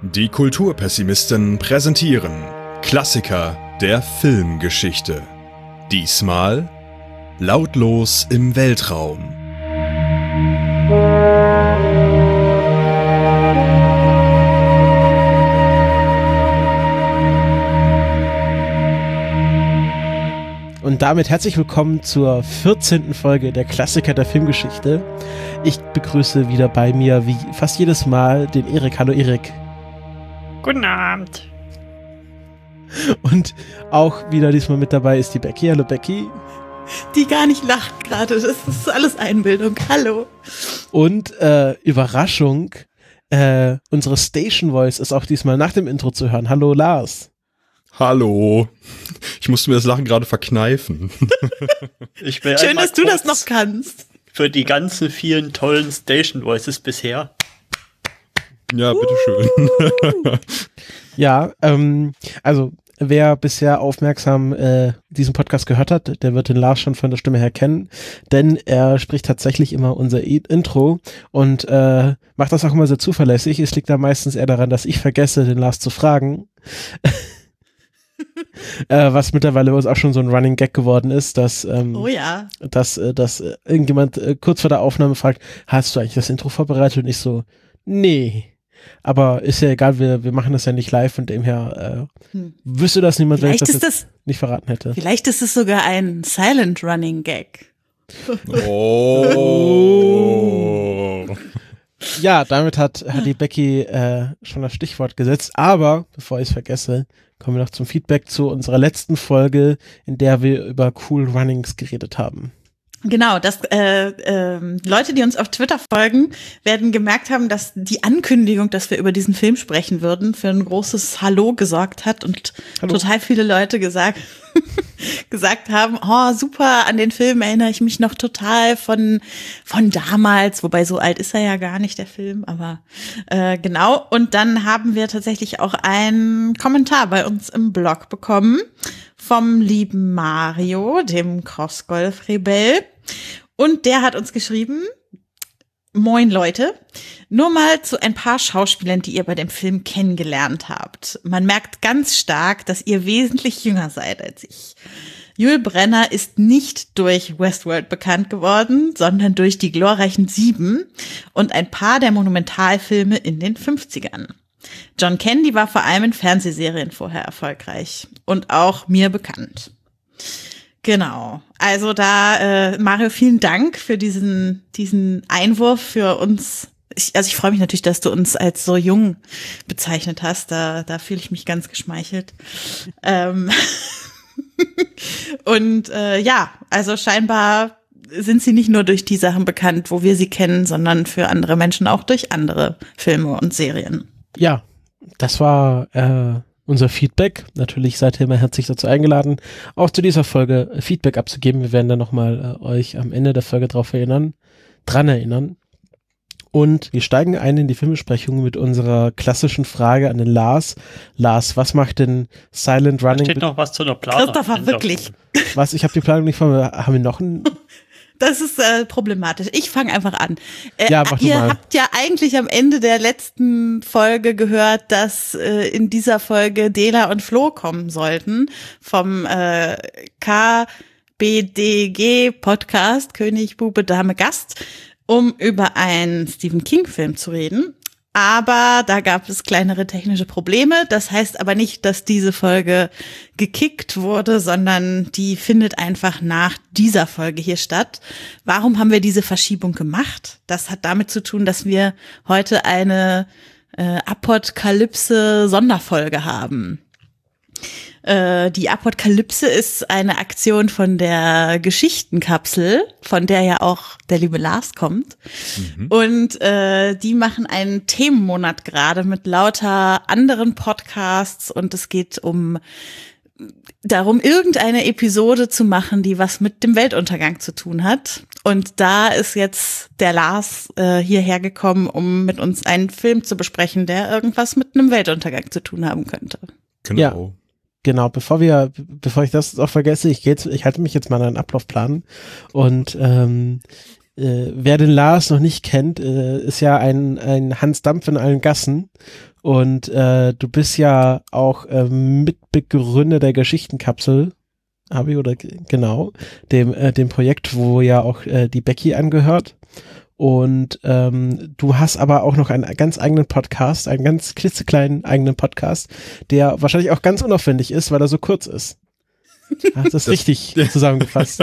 Die Kulturpessimisten präsentieren Klassiker der Filmgeschichte. Diesmal Lautlos im Weltraum. Und damit herzlich willkommen zur 14. Folge der Klassiker der Filmgeschichte. Ich begrüße wieder bei mir, wie fast jedes Mal, den Erik. Hallo Erik. Guten Abend. Und auch wieder diesmal mit dabei ist die Becky. Hallo Becky. Die gar nicht lacht gerade, das ist alles Einbildung. Hallo. Und Überraschung, unsere Station Voice ist auch diesmal nach dem Intro zu hören. Hallo Lars. Hallo. Ich musste mir das Lachen gerade verkneifen. Schön, dass du das noch kannst. Für die ganzen vielen tollen Station Voices bisher. Ja, bitteschön. Ja, also wer bisher aufmerksam diesen Podcast gehört hat, der wird den Lars schon von der Stimme her kennen, denn er spricht tatsächlich immer unser Intro und macht das auch immer sehr zuverlässig. Es liegt da meistens eher daran, dass ich vergesse, den Lars zu fragen. Was mittlerweile bei uns auch schon so ein Running Gag geworden ist, dass, dass irgendjemand kurz vor der Aufnahme fragt, hast du eigentlich das Intro vorbereitet? Und ich so, nee. Aber ist ja egal, wir machen das ja nicht live und demher wüsste das niemand, wenn ich das nicht verraten hätte. Vielleicht ist es sogar ein Silent Running Gag. Oh. Ja, damit hat die Becky schon das Stichwort gesetzt. Aber, bevor ich es vergesse, kommen wir noch zum Feedback zu unserer letzten Folge, in der wir über Cool Runnings geredet haben. Genau, dass Leute, die uns auf Twitter folgen, werden gemerkt haben, dass die Ankündigung, dass wir über diesen Film sprechen würden, für ein großes Hallo gesorgt hat und total viele Leute gesagt haben, oh super, an den Film erinnere ich mich noch total von damals, wobei so alt ist er ja gar nicht, der Film, aber genau. Und dann haben wir tatsächlich auch einen Kommentar bei uns im Blog bekommen vom lieben Mario, dem Cross-Golf-Rebell. Und der hat uns geschrieben, moin Leute, nur mal zu ein paar Schauspielern, die ihr bei dem Film kennengelernt habt. Man merkt ganz stark, dass ihr wesentlich jünger seid als ich. Yul Brynner ist nicht durch Westworld bekannt geworden, sondern durch die glorreichen 7 und ein paar der Monumentalfilme in den 50ern. John Candy war vor allem in Fernsehserien vorher erfolgreich und auch mir bekannt. Genau, also da, Mario, vielen Dank für diesen Einwurf für uns. Ich freue mich natürlich, dass du uns als so jung bezeichnet hast, da fühle ich mich ganz geschmeichelt. Und ja, also scheinbar sind sie nicht nur durch die Sachen bekannt, wo wir sie kennen, sondern für andere Menschen auch durch andere Filme und Serien. Ja, das war unser Feedback. Natürlich seid ihr immer herzlich dazu eingeladen, auch zu dieser Folge Feedback abzugeben. Wir werden dann nochmal euch am Ende der Folge dran erinnern. Und wir steigen ein in die Filmbesprechung mit unserer klassischen Frage an den Lars. Lars, was macht denn Silent Running? Da steht noch was zu einer Planung. Christopher, wirklich. Was? Ich habe die Planung nicht von mir. Haben wir noch einen? Das ist problematisch. Ich fange einfach an. Ja, mach du ihr mal. Habt ja eigentlich am Ende der letzten Folge gehört, dass in dieser Folge Dela und Flo kommen sollten vom KBDG-Podcast König, Bube, Dame, Gast, um über einen Stephen King-Film zu reden. Aber da gab es kleinere technische Probleme. Das heißt aber nicht, dass diese Folge gekickt wurde, sondern die findet einfach nach dieser Folge hier statt. Warum haben wir diese Verschiebung gemacht? Das hat damit zu tun, dass wir heute eine Apokalypse-Sonderfolge haben. Die Apokalypse ist eine Aktion von der Geschichtenkapsel, von der ja auch der liebe Lars kommt. Mhm. Und die machen einen Themenmonat gerade mit lauter anderen Podcasts und es geht darum, irgendeine Episode zu machen, die was mit dem Weltuntergang zu tun hat. Und da ist jetzt der Lars hierher gekommen, um mit uns einen Film zu besprechen, der irgendwas mit einem Weltuntergang zu tun haben könnte. Genau. Ja. Genau, bevor ich das auch vergesse, ich halte mich jetzt mal an einen Ablaufplan und wer den Lars noch nicht kennt, ist ja ein Hans Dampf in allen Gassen. Und du bist ja auch Mitbegründer der Geschichtenkapsel, genau, dem Projekt, wo ja auch die Becky angehört. Und du hast aber auch noch einen ganz eigenen Podcast, einen ganz klitzekleinen eigenen Podcast, der wahrscheinlich auch ganz unaufwendig ist, weil er so kurz ist. Hast das richtig zusammengefasst?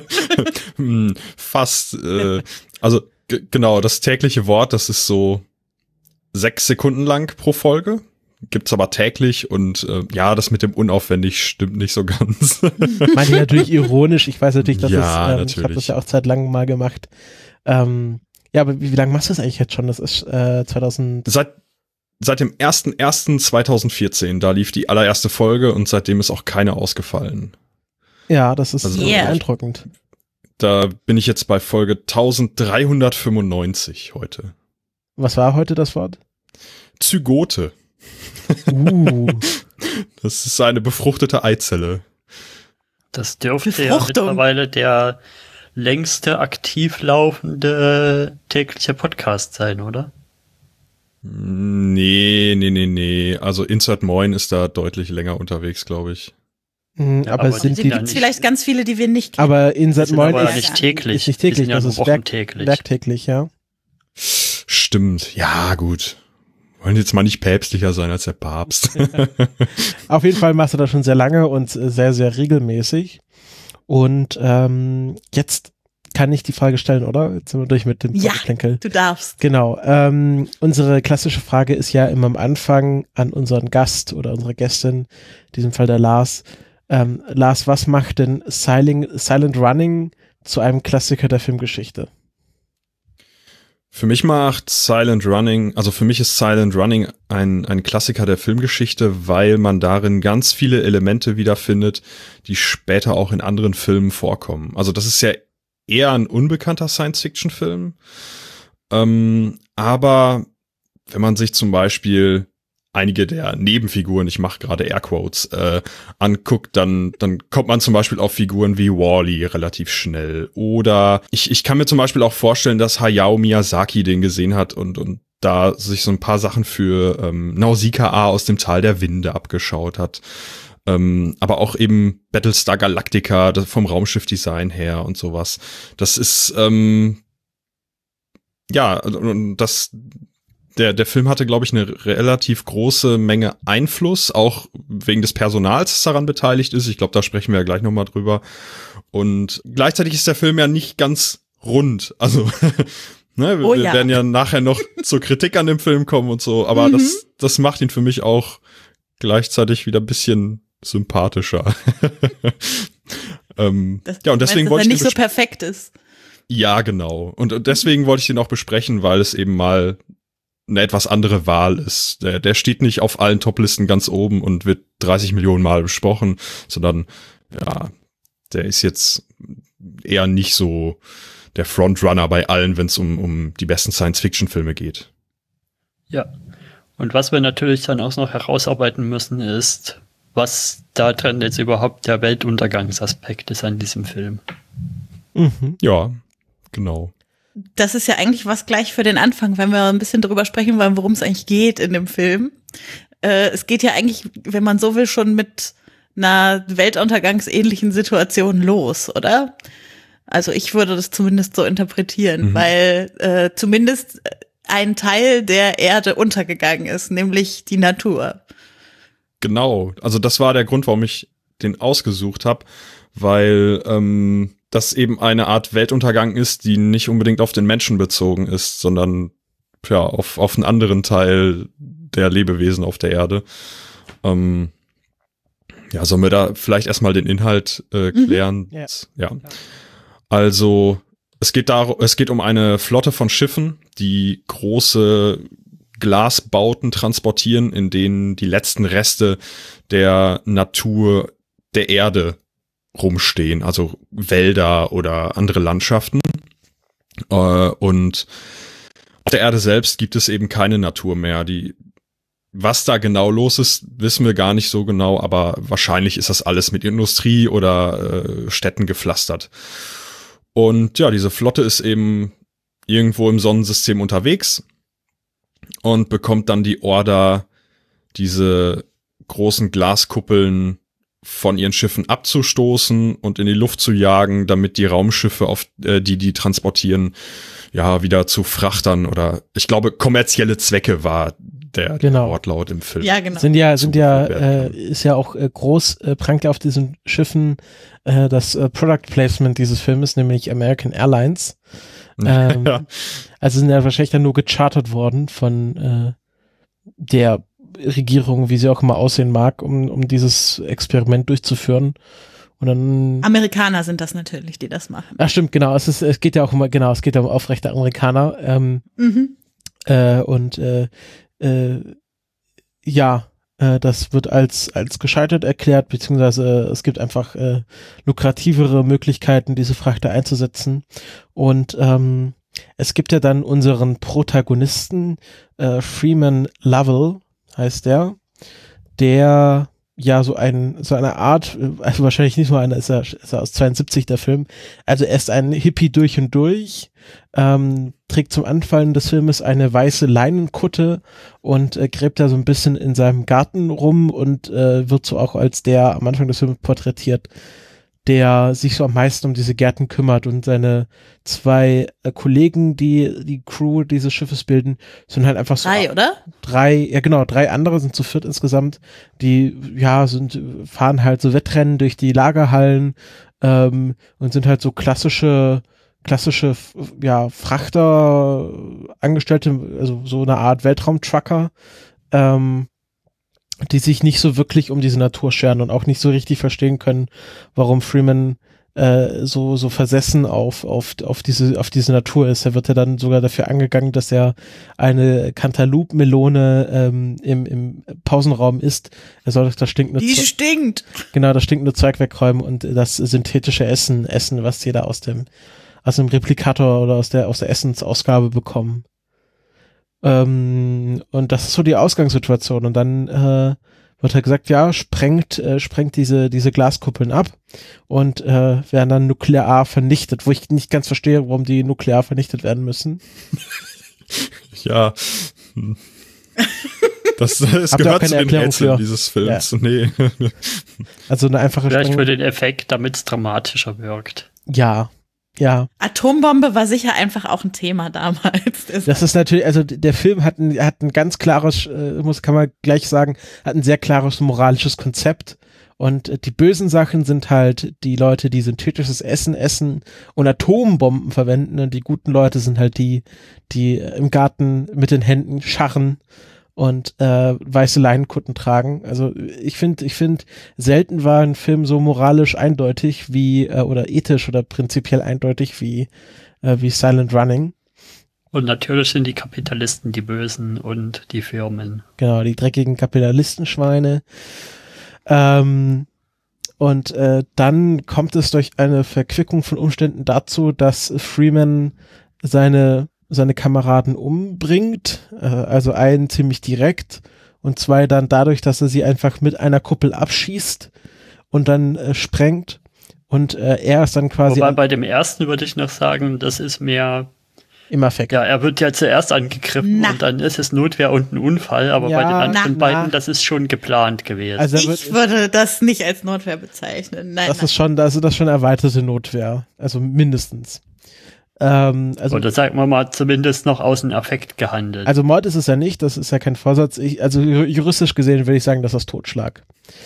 Fast. Also genau, das tägliche Wort, das ist so 6 Sekunden lang pro Folge. Gibt's aber täglich und ja, das mit dem unaufwendig stimmt nicht so ganz. Meine ich natürlich ironisch. Ich weiß natürlich, dass ja, ich habe das ja auch zeitlang mal gemacht. Ja, aber wie lange machst du das eigentlich jetzt schon? Das ist 2000. Seit dem 01.01.2014, da lief die allererste Folge und seitdem ist auch keine ausgefallen. Ja, das ist also, beeindruckend. Da bin ich jetzt bei Folge 1395 heute. Was war heute das Wort? Zygote. Das ist eine befruchtete Eizelle. Das dürfte ja mittlerweile der längste aktiv laufende tägliche Podcast sein, oder? Nee. Also Insert Moin ist da deutlich länger unterwegs, glaube ich. Aber sind die gibt's vielleicht ganz viele, die wir nicht kennen. Aber Insert Moin ist nicht täglich. Ist nicht täglich, ja das ist werktäglich, ja. Stimmt, ja gut. Wollen jetzt mal nicht päpstlicher sein als der Papst. Auf jeden Fall machst du das schon sehr lange und sehr, sehr regelmäßig. Und jetzt kann ich die Frage stellen, oder? Jetzt sind wir durch mit dem Vorgeplänkel. Ja, du darfst. Genau. Unsere klassische Frage ist ja immer am Anfang an unseren Gast oder unsere Gästin, in diesem Fall der Lars. Lars, was macht denn Silent Running zu einem Klassiker der Filmgeschichte? Für mich ist Silent Running ein Klassiker der Filmgeschichte, weil man darin ganz viele Elemente wiederfindet, die später auch in anderen Filmen vorkommen. Also das ist ja eher ein unbekannter Science-Fiction-Film. Aber wenn man sich zum Beispiel einige der Nebenfiguren, ich mache gerade Airquotes, anguckt, dann kommt man zum Beispiel auf Figuren wie Wall-E relativ schnell. Oder ich kann mir zum Beispiel auch vorstellen, dass Hayao Miyazaki den gesehen hat und da sich so ein paar Sachen für Nausicaa aus dem Tal der Winde abgeschaut hat. Aber auch eben Battlestar Galactica vom Raumschiffdesign her und sowas. Das ist der Film hatte, glaube ich, eine relativ große Menge Einfluss, auch wegen des Personals, das daran beteiligt ist. Ich glaube, da sprechen wir ja gleich nochmal drüber. Und gleichzeitig ist der Film ja nicht ganz rund. Also ne, wir werden ja nachher noch zur Kritik an dem Film kommen und so. Aber das macht ihn für mich auch gleichzeitig wieder ein bisschen sympathischer. Und deswegen wollte ich nicht so perfekt ist. Ja, genau. Und deswegen wollte ich den auch besprechen, weil es eben mal eine etwas andere Wahl ist. Der steht nicht auf allen Toplisten ganz oben und wird 30 Millionen Mal besprochen, sondern ja, der ist jetzt eher nicht so der Frontrunner bei allen, wenn es um die besten Science-Fiction-Filme geht. Ja. Und was wir natürlich dann auch noch herausarbeiten müssen, ist, was da drin jetzt überhaupt der Weltuntergangsaspekt ist an diesem Film. Ja, genau. Das ist ja eigentlich was gleich für den Anfang, wenn wir ein bisschen darüber sprechen wollen, worum es eigentlich geht in dem Film. Es geht ja eigentlich, wenn man so will, schon mit einer weltuntergangsähnlichen Situation los, oder? Also ich würde das zumindest so interpretieren, weil zumindest ein Teil der Erde untergegangen ist, nämlich die Natur. Genau, also das war der Grund, warum ich den ausgesucht habe, weil das eben eine Art Weltuntergang ist, die nicht unbedingt auf den Menschen bezogen ist, sondern ja auf einen anderen Teil der Lebewesen auf der Erde. Sollen wir da vielleicht erstmal den Inhalt klären? Ja. Also es geht um eine Flotte von Schiffen, die große Glasbauten transportieren, in denen die letzten Reste der Natur der Erde rumstehen, also Wälder oder andere Landschaften. Und auf der Erde selbst gibt es eben keine Natur mehr. Was da genau los ist, wissen wir gar nicht so genau, aber wahrscheinlich ist das alles mit Industrie oder Städten gepflastert. Und ja, diese Flotte ist eben irgendwo im Sonnensystem unterwegs und bekommt dann die Order, diese großen Glaskuppeln von ihren Schiffen abzustoßen und in die Luft zu jagen, damit die Raumschiffe, die transportieren, ja, wieder zu Frachtern oder, ich glaube, kommerzielle Zwecke war der Wortlaut im Film. Ja, genau. Ist ja auch groß, prangt ja auf diesen Schiffen das Product Placement dieses Filmes, nämlich American Airlines. Ja. Also sind ja wahrscheinlich dann nur gechartert worden von der Regierung, wie sie auch immer aussehen mag, um dieses Experiment durchzuführen. Und dann Amerikaner sind das natürlich, die das machen. Ach stimmt, genau. Es geht ja auch es geht ja um aufrechte Amerikaner. Das wird als gescheitert erklärt, beziehungsweise es gibt einfach lukrativere Möglichkeiten, diese Frachter einzusetzen. Und es gibt ja dann unseren Protagonisten, Freeman Lovell heißt der ja so eine Art, also wahrscheinlich nicht nur einer, ist er aus 72 der Film, also er ist ein Hippie durch und durch, trägt zum Anfang des Filmes eine weiße Leinenkutte und gräbt da so ein bisschen in seinem Garten rum und wird so auch als der am Anfang des Films porträtiert, der sich so am meisten um diese Gärten kümmert, und seine zwei Kollegen, die Crew dieses Schiffes bilden, sind halt einfach so. Drei andere, sind zu viert insgesamt, die, ja, fahren halt so Wettrennen durch die Lagerhallen, und sind halt so klassische, ja, Frachter, Angestellte, also so eine Art Weltraumtrucker, die sich nicht so wirklich um diese Natur scheren und auch nicht so richtig verstehen können, warum Freeman so versessen auf diese Natur ist. Er wird ja dann sogar dafür angegangen, dass er eine Cantaloupe-Melone im Pausenraum isst. Er soll das stinkende Zeug wegräumen und das synthetische Essen, was jeder aus dem Replikator oder aus der Essensausgabe bekommen. Und das ist so die Ausgangssituation, und dann wird halt gesagt, ja, sprengt diese Glaskuppeln ab und werden dann nuklear vernichtet, wo ich nicht ganz verstehe, warum die nuklear vernichtet werden müssen. Ja. Das gehört zu den Rätseln dieses Films. Ja. Nee. Also eine einfache Vielleicht für den Effekt, damit es dramatischer wirkt. Ja. Atombombe war sicher einfach auch ein Thema damals. Das ist natürlich, also der Film hat ein ganz klares, kann man gleich sagen, hat ein sehr klares moralisches Konzept, und die bösen Sachen sind halt die Leute, die synthetisches Essen essen und Atombomben verwenden, und die guten Leute sind halt die im Garten mit den Händen scharren und weiße Leinenkutten tragen. Also ich finde, selten war ein Film so moralisch eindeutig wie, oder ethisch oder prinzipiell eindeutig wie Silent Running. Und natürlich sind die Kapitalisten die Bösen und die Firmen. Genau, die dreckigen Kapitalistenschweine. Und dann kommt es durch eine Verquickung von Umständen dazu, dass Freeman seine Kameraden umbringt, also einen ziemlich direkt und zwei dann dadurch, dass er sie einfach mit einer Kuppel abschießt und dann sprengt, und er ist dann quasi... Wobei bei dem ersten würde ich noch sagen, das ist mehr... Im Affekt. Ja, er wird ja zuerst angegriffen und dann ist es Notwehr und ein Unfall, aber bei den anderen beiden, das ist schon geplant gewesen. Also ich würde das nicht als Notwehr bezeichnen. Nein, das ist schon erweiterte Notwehr, also mindestens. Oder sagen wir mal, zumindest noch aus dem Affekt gehandelt. Also Mord ist es ja nicht, das ist ja kein Vorsatz. Also juristisch gesehen würde ich sagen, das ist Totschlag.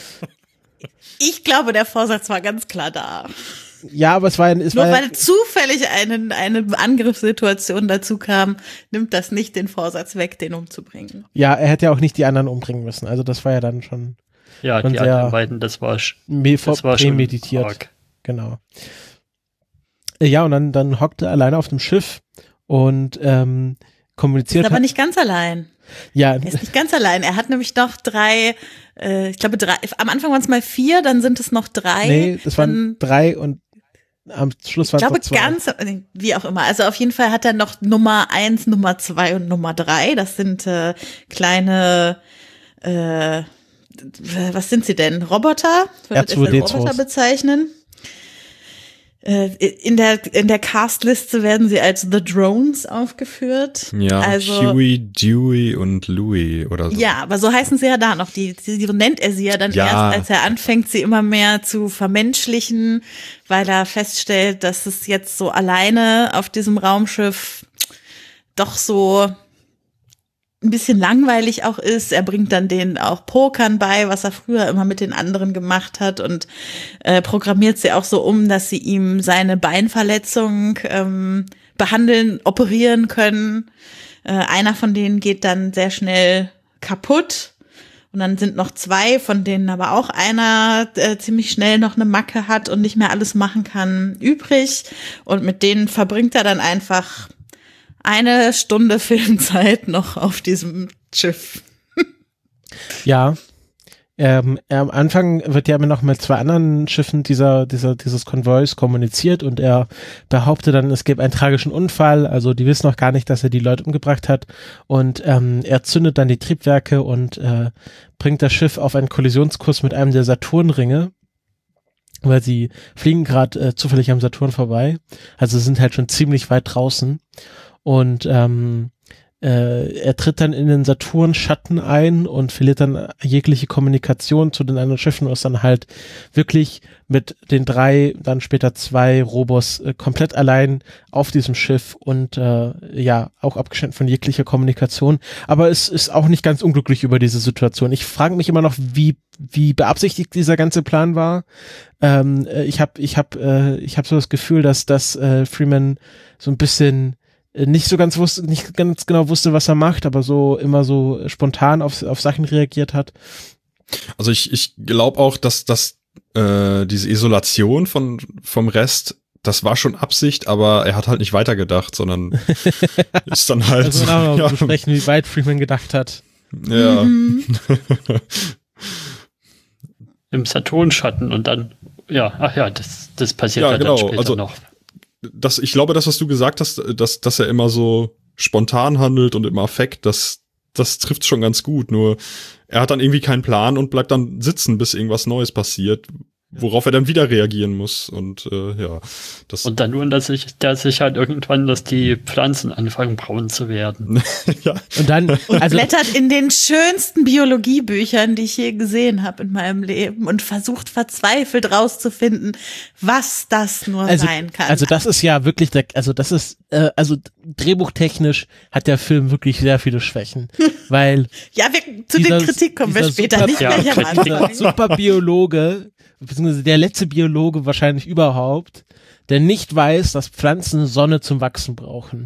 Ich glaube, der Vorsatz war ganz klar da. Ja, aber weil zufällig eine Angriffssituation dazu kam, nimmt das nicht den Vorsatz weg, den umzubringen. Ja, er hätte ja auch nicht die anderen umbringen müssen. Also das war ja dann schon. Ja, die anderen beiden, das war prämeditiert. Schon genau. Ja, und dann hockt er alleine auf dem Schiff und kommuniziert. Ist aber nicht ganz allein. Ja. Er ist nicht ganz allein. Er hat nämlich noch drei, am Anfang waren es mal 4, dann sind es noch 3. Nee, das waren 3 und am Schluss waren es noch 2. Wie auch immer. Also auf jeden Fall hat er noch Nummer 1, Nummer 2 und Nummer 3. Das sind kleine, was sind sie denn? Roboter? Würde ich als Roboter bezeichnen. In der Castliste werden sie als The Drones aufgeführt. Ja, also, Huey, Dewey und Louie oder so. Ja, aber so heißen sie ja da noch. Die nennt er sie ja dann erst, als er anfängt, sie immer mehr zu vermenschlichen, weil er feststellt, dass es jetzt so alleine auf diesem Raumschiff doch so ein bisschen langweilig auch ist. Er bringt dann denen auch Pokern bei, was er früher immer mit den anderen gemacht hat und programmiert sie auch so um, dass sie ihm seine Beinverletzung behandeln, operieren können. Einer von denen geht dann sehr schnell kaputt und dann sind noch 2, von denen aber auch einer ziemlich schnell noch eine Macke hat und nicht mehr alles machen kann, übrig. Und mit denen verbringt er dann einfach 1 Stunde Filmzeit noch auf diesem Schiff. Ja. Am Anfang wird ja immer noch mit 2 anderen Schiffen dieses Konvois kommuniziert und er behauptet dann, es gäbe einen tragischen Unfall, also die wissen noch gar nicht, dass er die Leute umgebracht hat und er zündet dann die Triebwerke und bringt das Schiff auf einen Kollisionskurs mit einem der Saturnringe, weil sie fliegen gerade zufällig am Saturn vorbei, also sind halt schon ziemlich weit draußen. Und er tritt dann in den Saturn-Schatten ein und verliert dann jegliche Kommunikation zu den anderen Schiffen und ist dann halt wirklich mit den 3, dann später 2 Robos komplett allein auf diesem Schiff und auch abgeschnitten von jeglicher Kommunikation. Aber es ist auch nicht ganz unglücklich über diese Situation. Ich frage mich immer noch, wie beabsichtigt dieser ganze Plan war. Ich hab so das Gefühl, dass Freeman so ein bisschen nicht ganz genau wusste, was er macht, aber so immer so spontan auf Sachen reagiert hat. Also ich glaube auch, dass diese Isolation vom Rest, das war schon Absicht, aber er hat halt nicht weitergedacht, sondern ist dann halt also auch noch besprechen, wie weit Freeman gedacht hat. Ja. Im Saturnschatten und dann, das passiert ja, genau. Dann später also, noch. Ich glaube, das, was du gesagt hast, dass er immer so spontan handelt und im Affekt, das trifft schon ganz gut. Nur er hat dann irgendwie keinen Plan und bleibt dann sitzen, bis irgendwas Neues passiert, worauf er dann wieder reagieren muss. Und das. Und dann nur, dass sich halt irgendwann, dass die Pflanzen anfangen braun zu werden. Ja. Und dann blättert in den schönsten Biologiebüchern, die ich je gesehen habe in meinem Leben und versucht verzweifelt rauszufinden, was das nur sein kann. Also das ist ja wirklich, drehbuchtechnisch hat der Film wirklich sehr viele Schwächen, weil zu den Kritik kommen wir später, nicht gleich am Anfang. Dieser Superbiologe, beziehungsweise der letzte Biologe wahrscheinlich überhaupt, der nicht weiß, dass Pflanzen Sonne zum Wachsen brauchen.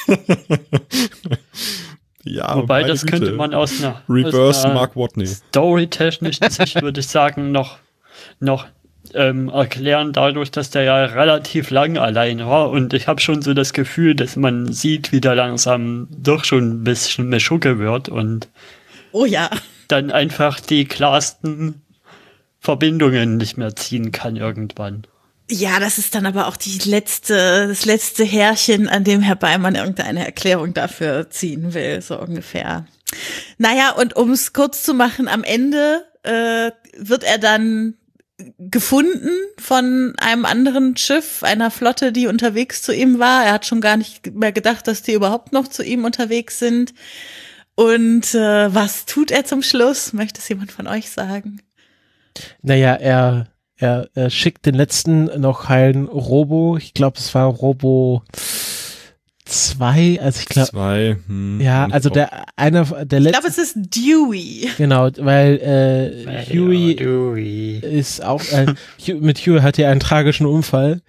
Ja, wobei, das Güte. Könnte man aus einer Mark Watney. Storytechnischen Sicht, würde ich sagen, noch erklären, dadurch, dass der ja relativ lang allein war und ich habe schon so das Gefühl, dass man sieht, wie der langsam doch schon ein bisschen Meschucke wird und dann einfach die klarsten Verbindungen nicht mehr ziehen kann irgendwann. Ja, das ist dann aber auch das letzte Härchen, an dem Herr Beimann irgendeine Erklärung dafür ziehen will, so ungefähr. Naja, und um es kurz zu machen, am Ende wird er dann gefunden von einem anderen Schiff, einer Flotte, die unterwegs zu ihm war. Er hat schon gar nicht mehr gedacht, dass die überhaupt noch zu ihm unterwegs sind. Und was tut er zum Schluss? Möchte es jemand von euch sagen? Naja, er schickt den letzten noch heilen Robo. Ich glaube, es war Robo 2, also ich glaube. 2, also einer der letzten. Ich glaube, es ist Dewey. Genau, weil Huey ist auch, mit Huey hat er einen tragischen Unfall,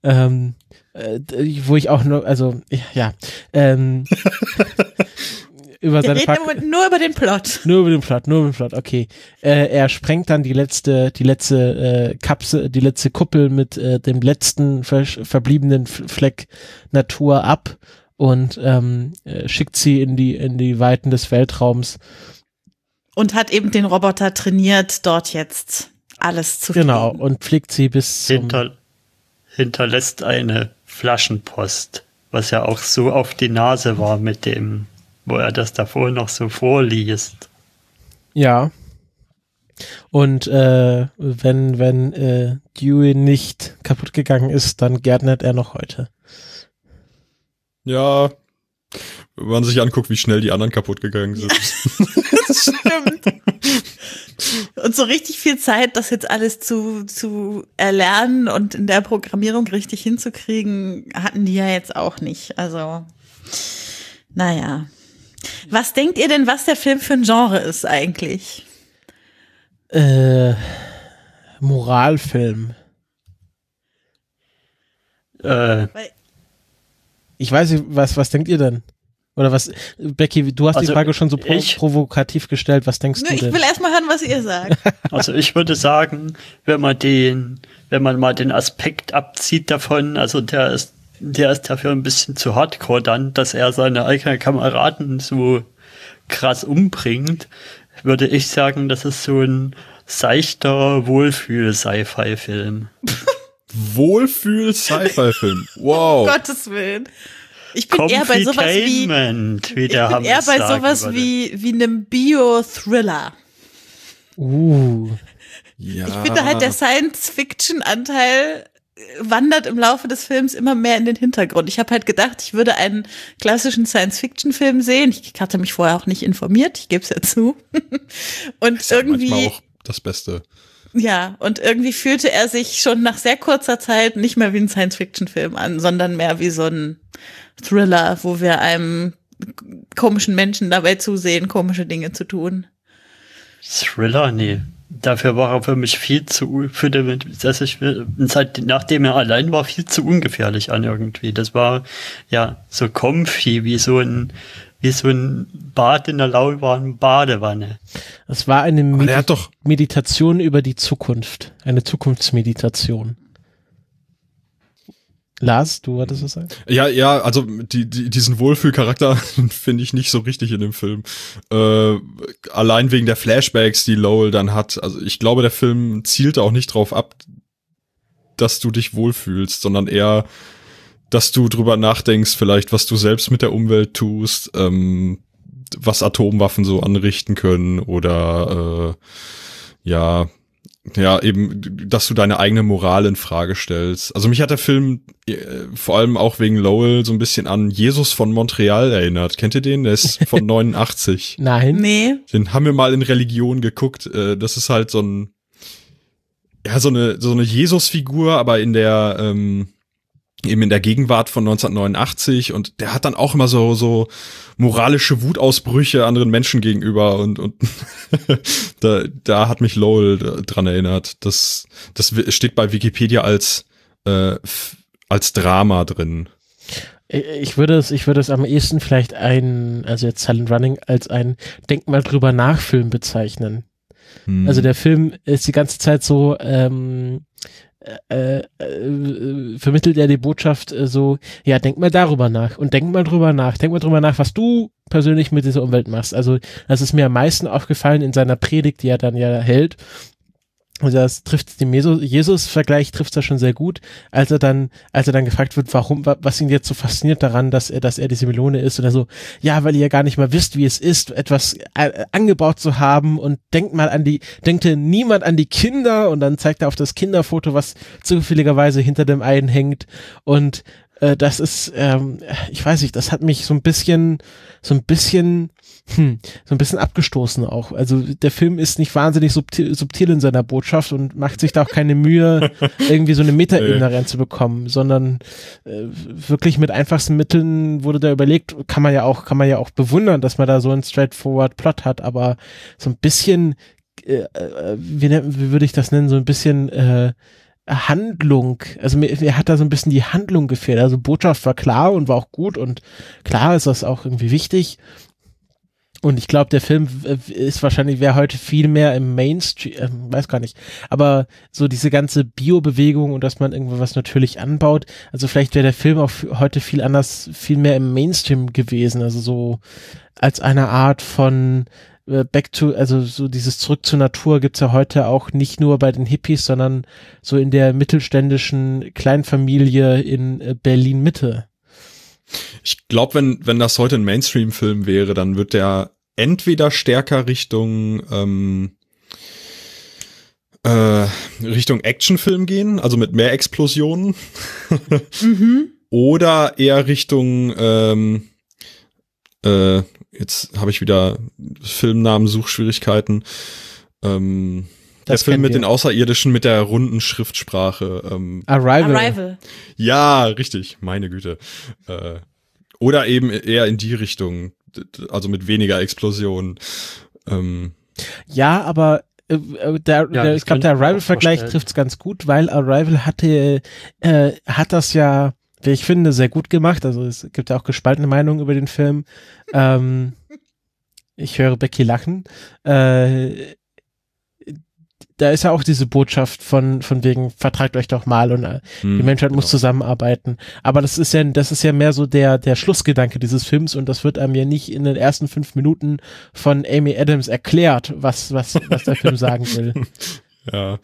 wo ich auch nur, also, über seine nur über den Plot. Nur über den Plot, okay. Er sprengt dann die letzte Kapsel, die letzte Kuppel mit dem letzten verbliebenen Fleck Natur ab und schickt sie in die Weiten des Weltraums. Und hat eben den Roboter trainiert, dort jetzt alles zu fliegen. Genau, und fliegt sie bis hinterlässt eine Flaschenpost, was ja auch so auf die Nase war mit dem, wo er das davor noch so vorliest. Ja. Und wenn Dewey nicht kaputt gegangen ist, dann gärtnert er noch heute. Ja, wenn man sich anguckt, wie schnell die anderen kaputt gegangen sind. Das stimmt. Und so richtig viel Zeit, das jetzt alles zu erlernen und in der Programmierung richtig hinzukriegen, hatten die ja jetzt auch nicht. Also, naja. Was denkt ihr denn, was der Film für ein Genre ist eigentlich? Moralfilm. Ich weiß nicht, was denkt ihr denn? Oder was, Becky, du hast die Frage schon so provokativ gestellt, was denkst du denn? Ich will erst mal hören, was ihr sagt. Also ich würde sagen, wenn man mal den Aspekt abzieht davon, also der ist dafür ein bisschen zu hardcore dann, dass er seine eigenen Kameraden so krass umbringt, würde ich sagen, das ist so ein seichter Wohlfühl-Sci-Fi-Film. Wohlfühl-Sci-Fi-Film. Wow. Um Gottes Willen. Ich bin eher bei sowas wie einem Bio-Thriller. Ja. Ich finde halt, der Science-Fiction-Anteil wandert im Laufe des Films immer mehr in den Hintergrund. Ich habe halt gedacht, ich würde einen klassischen Science-Fiction-Film sehen. Ich hatte mich vorher auch nicht informiert, ich gebe es ja zu. Und ist irgendwie manchmal auch das Beste. Ja, und irgendwie fühlte er sich schon nach sehr kurzer Zeit nicht mehr wie ein Science-Fiction-Film an, sondern mehr wie so ein Thriller, wo wir einem komischen Menschen dabei zusehen, komische Dinge zu tun. Thriller? Nee. Dafür war er für mich viel zu, nachdem er allein war, viel zu ungefährlich an irgendwie. Das war ja so comfy, wie so ein Bad in der lauwarmen Badewanne. Es war eine Meditation über die Zukunft. Eine Zukunftsmeditation. Lars, du hattest was sagen? Ja, also diesen Wohlfühlcharakter finde ich nicht so richtig in dem Film. Allein wegen der Flashbacks, die Lowell dann hat. Also ich glaube, der Film zielt auch nicht drauf ab, dass du dich wohlfühlst, sondern eher, dass du drüber nachdenkst, vielleicht, was du selbst mit der Umwelt tust, was Atomwaffen so anrichten können oder eben, dass du deine eigene Moral in Frage stellst. Also mich hat der Film vor allem auch wegen Lowell so ein bisschen an Jesus von Montreal erinnert. Kennt ihr den? Der ist von 89. Nein. Nee. Den haben wir mal in Religion geguckt. Das ist halt so eine Jesus-Figur, aber in der eben in der Gegenwart von 1989, und der hat dann auch immer so moralische Wutausbrüche anderen Menschen gegenüber und da hat mich Lowell dran erinnert. Das steht bei Wikipedia als Drama drin. Ich würde es am ehesten vielleicht also jetzt Silent Running als ein Denk mal drüber nach Film bezeichnen. Also der Film ist die ganze Zeit so vermittelt er die Botschaft ja, denk mal darüber nach und denk mal drüber nach, was du persönlich mit dieser Umwelt machst. Also das ist mir am meisten aufgefallen in seiner Predigt, die er dann ja hält. Also das trifft den Jesus-Vergleich trifft er schon sehr gut, als er dann gefragt wird, was ihn jetzt so fasziniert daran, dass er diese Melone ist, oder so, ja, weil ihr ja gar nicht mal wisst, wie es ist, etwas angebaut zu haben, und denkt niemand an die Kinder, und dann zeigt er auf das Kinderfoto, was zufälligerweise hinter dem einen hängt, und das ist, ich weiß nicht, das hat mich so ein bisschen abgestoßen auch. Also der Film ist nicht wahnsinnig subtil in seiner Botschaft und macht sich da auch keine Mühe, irgendwie so eine Metaebene reinzubekommen, sondern wirklich mit einfachsten Mitteln wurde da überlegt, kann man ja auch bewundern, dass man da so einen straightforward Plot hat, aber so ein bisschen, wie würde ich das nennen, so ein bisschen Handlung, also mir hat da so ein bisschen die Handlung gefehlt. Also Botschaft war klar und war auch gut, und klar ist das auch irgendwie wichtig. Und ich glaube, der Film wäre heute viel mehr im Mainstream, weiß gar nicht, aber so diese ganze Bio-Bewegung und dass man irgendwas natürlich anbaut, also vielleicht wäre der Film auch heute viel mehr im Mainstream gewesen, also so als eine Art von also so dieses Zurück zur Natur gibt's ja heute auch nicht nur bei den Hippies, sondern so in der mittelständischen Kleinfamilie in Berlin-Mitte. Ich glaube, wenn das heute ein Mainstream-Film wäre, dann wird der entweder stärker Richtung Richtung Actionfilm gehen, also mit mehr Explosionen. Mhm. Oder eher Richtung, jetzt habe ich wieder Filmnamen-Suchschwierigkeiten. Der Film mit den Außerirdischen mit der runden Schriftsprache. Arrival. Ja, richtig, meine Güte. Oder eben eher in die Richtung, also mit weniger Explosionen. Ja, aber ich glaube, der Arrival-Vergleich trifft's ganz gut, weil Arrival hat das ja, wie ich finde, sehr gut gemacht. Also es gibt ja auch gespaltene Meinungen über den Film. Ich höre Becky lachen. Da ist ja auch diese Botschaft von wegen, vertragt euch doch mal und die Menschheit muss zusammenarbeiten. Aber das ist ja mehr so der Schlussgedanke dieses Films und das wird einem ja nicht in den ersten 5 Minuten von Amy Adams erklärt, was der Film sagen will. Ja.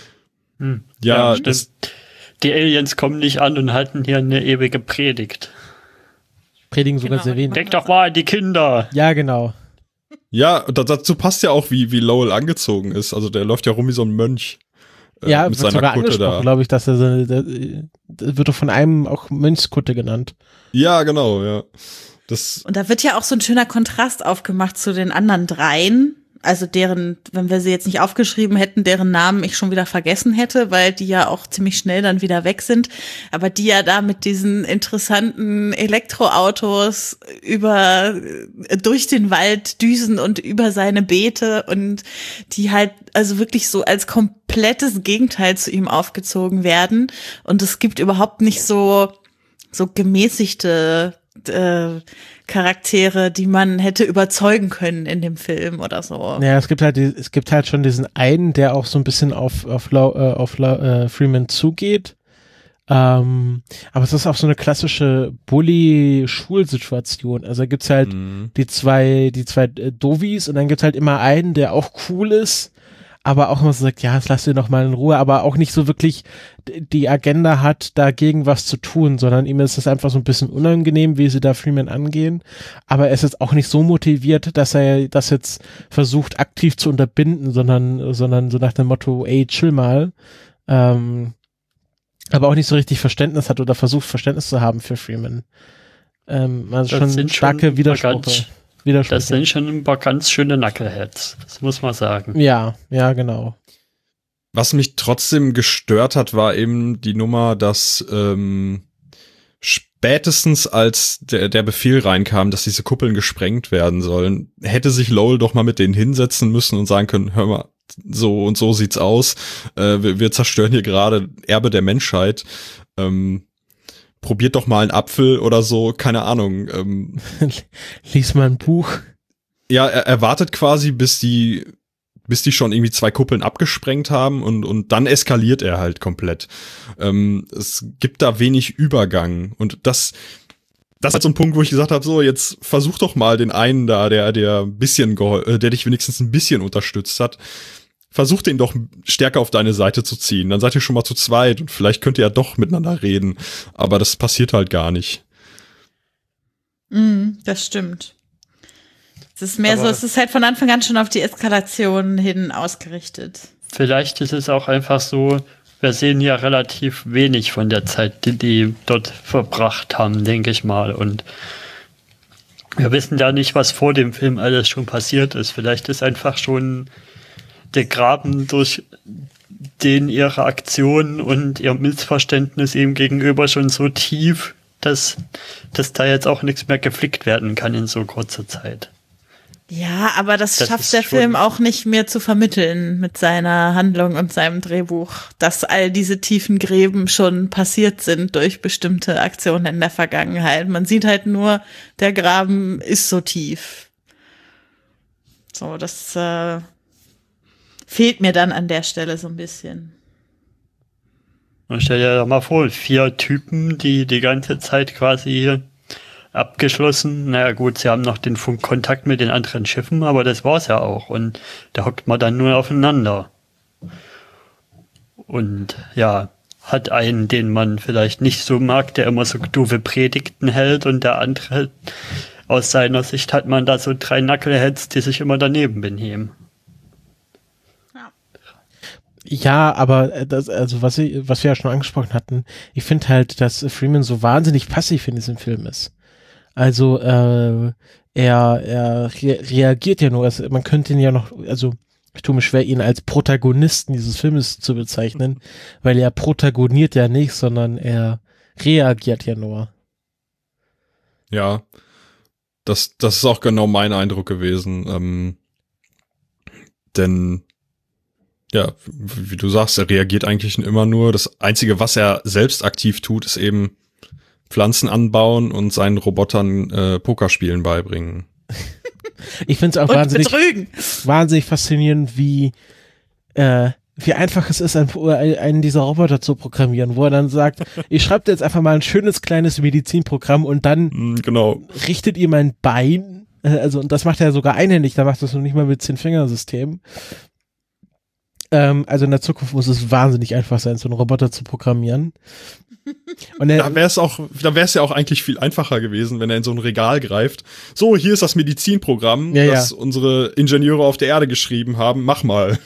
Ja, die Aliens kommen nicht an und halten hier eine ewige Predigt. Predigen sogar sehr wenig. Denk doch mal an die Kinder. Ja, genau. Ja, dazu passt ja auch, wie Lowell angezogen ist. Also der läuft ja rum wie so ein Mönch. Ja, mit wird seiner sogar Kutte da. glaube ich, dass er wird doch von einem auch Mönchskutte genannt. Ja, genau, ja. Und da wird ja auch so ein schöner Kontrast aufgemacht zu den anderen dreien. Also deren, wenn wir sie jetzt nicht aufgeschrieben hätten, deren Namen ich schon wieder vergessen hätte, weil die ja auch ziemlich schnell dann wieder weg sind. Aber die ja da mit diesen interessanten Elektroautos durch den Wald düsen und über seine Beete und die halt also wirklich so als komplettes Gegenteil zu ihm aufgezogen werden. Und es gibt überhaupt nicht so gemäßigte Charaktere, die man hätte überzeugen können in dem Film oder so. Ja, es gibt halt schon diesen einen, der auch so ein bisschen auf Freeman zugeht. Aber es ist auch so eine klassische Bully-Schulsituation. Also da gibt's halt die zwei Dovis und dann gibt's halt immer einen, der auch cool ist, aber auch immer so sagt, ja, das lass dir noch mal in Ruhe, aber auch nicht so wirklich die Agenda hat, dagegen was zu tun, sondern ihm ist es einfach so ein bisschen unangenehm, wie sie da Freeman angehen, aber er ist jetzt auch nicht so motiviert, dass er das jetzt versucht, aktiv zu unterbinden, sondern so nach dem Motto, ey, chill mal, aber auch nicht so richtig Verständnis hat oder versucht, Verständnis zu haben für Freeman. Also schon starke Widersprüche. Das sind schon ein paar ganz schöne Knuckleheads, das muss man sagen. Ja, genau. Was mich trotzdem gestört hat, war eben die Nummer, dass spätestens als der Befehl reinkam, dass diese Kuppeln gesprengt werden sollen, hätte sich Lowell doch mal mit denen hinsetzen müssen und sagen können, hör mal, so und so sieht's aus, wir zerstören hier gerade Erbe der Menschheit, probiert doch mal einen Apfel oder so, keine Ahnung. Lies mal ein Buch. Ja, er wartet quasi, bis die schon irgendwie 2 Kuppeln abgesprengt haben und dann eskaliert er halt komplett. Es gibt da wenig Übergang und das ist halt so ein Punkt, wo ich gesagt habe, so, jetzt versuch doch mal den einen da, der dich wenigstens ein bisschen unterstützt hat. Versuch den doch stärker auf deine Seite zu ziehen. Dann seid ihr schon mal zu zweit und vielleicht könnt ihr ja doch miteinander reden. Aber das passiert halt gar nicht. Das stimmt. Es ist mehr so, es ist halt von Anfang an schon auf die Eskalation hin ausgerichtet. Vielleicht ist es auch einfach so, wir sehen ja relativ wenig von der Zeit, die dort verbracht haben, denke ich mal. Und wir wissen ja nicht, was vor dem Film alles schon passiert ist. Vielleicht ist einfach schon der Graben durch den ihre Aktionen und ihr Missverständnis ihm gegenüber schon so tief, dass da jetzt auch nichts mehr geflickt werden kann in so kurzer Zeit. Ja, aber das schafft der Film auch nicht mehr zu vermitteln mit seiner Handlung und seinem Drehbuch, dass all diese tiefen Gräben schon passiert sind durch bestimmte Aktionen in der Vergangenheit. Man sieht halt nur, der Graben ist so tief. So, das fehlt mir dann an der Stelle so ein bisschen. Und stell dir doch mal vor, 4 Typen, die ganze Zeit quasi abgeschlossen. Naja gut, sie haben noch den Funkkontakt mit den anderen Schiffen, aber das war's ja auch. Und da hockt man dann nur aufeinander. Und ja, hat einen, den man vielleicht nicht so mag, der immer so doofe Predigten hält und der andere, aus seiner Sicht hat man da so 3 Knuckleheads, die sich immer daneben benehmen. Ja, aber was wir ja schon angesprochen hatten, ich finde halt, dass Freeman so wahnsinnig passiv in diesem Film ist. Also er reagiert ja nur, also man könnte ihn ja noch, also ich tue mir schwer, ihn als Protagonisten dieses Filmes zu bezeichnen, weil er protagoniert ja nicht, sondern er reagiert ja nur. Ja, das ist auch genau mein Eindruck gewesen. Denn, ja, wie du sagst, er reagiert eigentlich immer nur. Das Einzige, was er selbst aktiv tut, ist eben Pflanzen anbauen und seinen Robotern Pokerspielen beibringen. Ich finde es auch wahnsinnig faszinierend, wie einfach es ist, einen dieser Roboter zu programmieren, wo er dann sagt, ich schreibe dir jetzt einfach mal ein schönes kleines Medizinprogramm und dann richtet ihm ein Bein, und das macht er sogar einhändig, da macht das noch nicht mal mit 10-Fingersystem. Also in der Zukunft muss es wahnsinnig einfach sein, so einen Roboter zu programmieren. Und da wäre es ja auch eigentlich viel einfacher gewesen, wenn er in so ein Regal greift. So, hier ist das Medizinprogramm, das unsere Ingenieure auf der Erde geschrieben haben. Mach mal.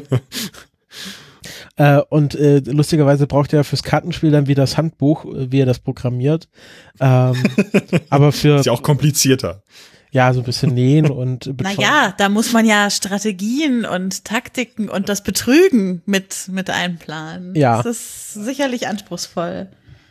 Und lustigerweise braucht er fürs Kartenspiel dann wieder das Handbuch, wie er das programmiert. Aber für ist ja auch komplizierter. Ja, so ein bisschen nähen und naja, da muss man ja Strategien und Taktiken und das Betrügen mit einplanen. Ja. Das ist sicherlich anspruchsvoll.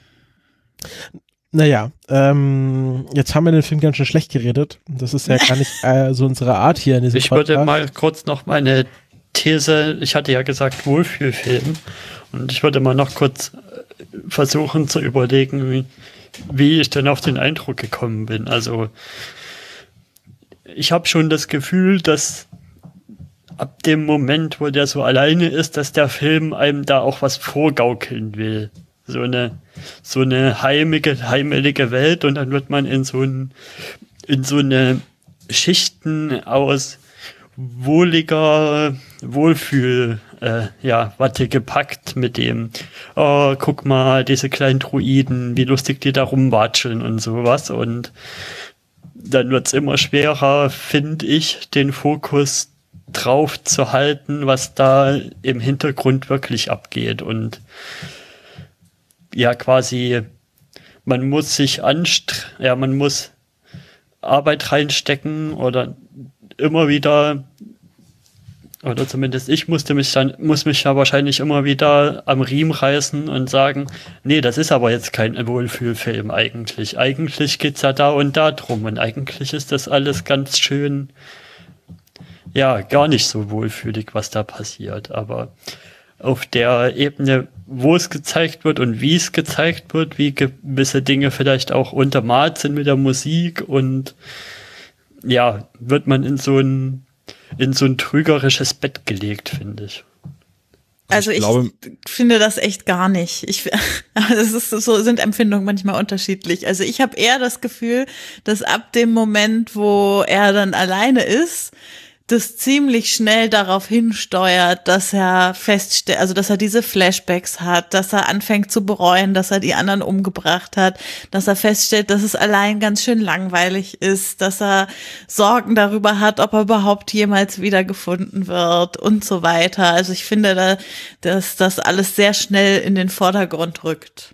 Naja, jetzt haben wir den Film ganz schön schlecht geredet. Das ist ja gar nicht so unsere Art hier in diesem Podcast. Ich würde mal kurz noch meine These, ich hatte ja gesagt Wohlfühlfilm, und ich würde mal noch kurz versuchen zu überlegen, wie ich denn auf den Eindruck gekommen bin. Also ich habe schon das Gefühl, dass ab dem Moment, wo der so alleine ist, dass der Film einem da auch was vorgaukeln will. So eine heimelige Welt, und dann wird man in so eine Schichten aus wohliger Watte gepackt mit dem, oh, guck mal, diese kleinen Druiden, wie lustig die da rumwatscheln und sowas, und dann wird's immer schwerer, finde ich, den Fokus drauf zu halten, was da im Hintergrund wirklich abgeht. Und ja, quasi, man muss man muss Arbeit reinstecken oder immer wieder, oder zumindest ich muss mich ja wahrscheinlich immer wieder am Riemen reißen und sagen, nee, das ist aber jetzt kein Wohlfühlfilm eigentlich. Eigentlich geht's ja da und da drum, und eigentlich ist das alles ganz schön, ja, gar nicht so wohlfühlig, was da passiert. Aber auf der Ebene, wo es gezeigt wird und wie es gezeigt wird, wie gewisse Dinge vielleicht auch untermalt sind mit der Musik, und ja, wird man in so ein trügerisches Bett gelegt, finde ich. Also ich finde das echt gar nicht. Sind Empfindungen manchmal unterschiedlich. Also ich habe eher das Gefühl, dass ab dem Moment, wo er dann alleine ist, das ziemlich schnell darauf hinsteuert, dass er feststellt, also dass er diese Flashbacks hat, dass er anfängt zu bereuen, dass er die anderen umgebracht hat, dass er feststellt, dass es allein ganz schön langweilig ist, dass er Sorgen darüber hat, ob er überhaupt jemals wiedergefunden wird und so weiter. Also ich finde, dass das alles sehr schnell in den Vordergrund rückt.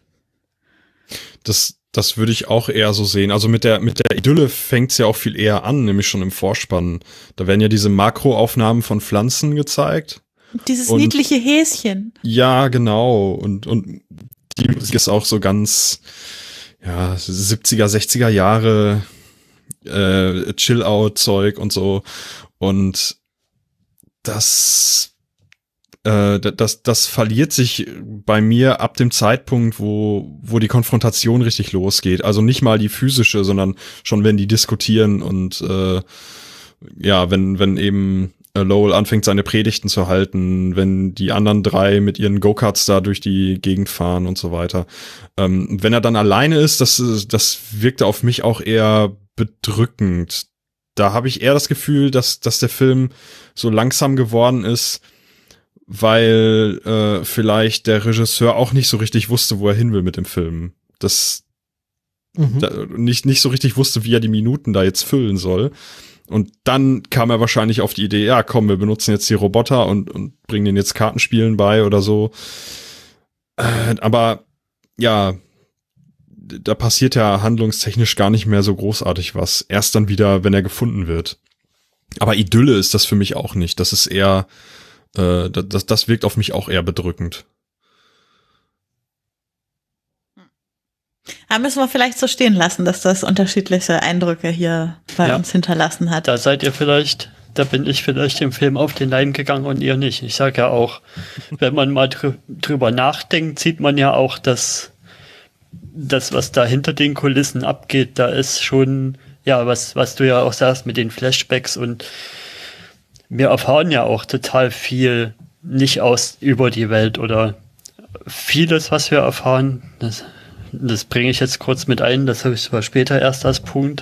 Das würde ich auch eher so sehen. Also mit der Idylle fängt's ja auch viel eher an, nämlich schon im Vorspann. Da werden ja diese Makroaufnahmen von Pflanzen gezeigt. Dieses niedliche Häschen. Ja, genau. Und die Musik ist auch so ganz, ja, 70er, 60er Jahre Chill-Out-Zeug und so. Und das verliert sich bei mir ab dem Zeitpunkt, wo die Konfrontation richtig losgeht. Also nicht mal die physische, sondern schon wenn die diskutieren und wenn eben Lowell anfängt, seine Predigten zu halten, wenn die anderen drei mit ihren Go-Karts da durch die Gegend fahren und so weiter. Wenn er dann alleine ist, das wirkte auf mich auch eher bedrückend. Da habe ich eher das Gefühl, dass der Film so langsam geworden ist, weil vielleicht der Regisseur auch nicht so richtig wusste, wo er hin will mit dem Film. Nicht so richtig wusste, wie er die Minuten da jetzt füllen soll. Und dann kam er wahrscheinlich auf die Idee, ja komm, wir benutzen jetzt die Roboter und bringen denen jetzt Kartenspielen bei oder so. Aber ja, da passiert ja handlungstechnisch gar nicht mehr so großartig was. Erst dann wieder, wenn er gefunden wird. Aber Idylle ist das für mich auch nicht. Das ist eher, das wirkt auf mich auch eher bedrückend. Da müssen wir vielleicht so stehen lassen, dass das unterschiedliche Eindrücke hier bei uns hinterlassen hat. Da bin ich vielleicht im Film auf den Leim gegangen und ihr nicht. Ich sage ja auch, wenn man mal drüber nachdenkt, sieht man ja auch, dass das, was da hinter den Kulissen abgeht, da ist schon, ja, was du ja auch sagst mit den Flashbacks, und wir erfahren ja auch total viel nicht über die Welt, oder vieles, was wir erfahren, das bringe ich jetzt kurz mit ein, das habe ich zwar später erst als Punkt,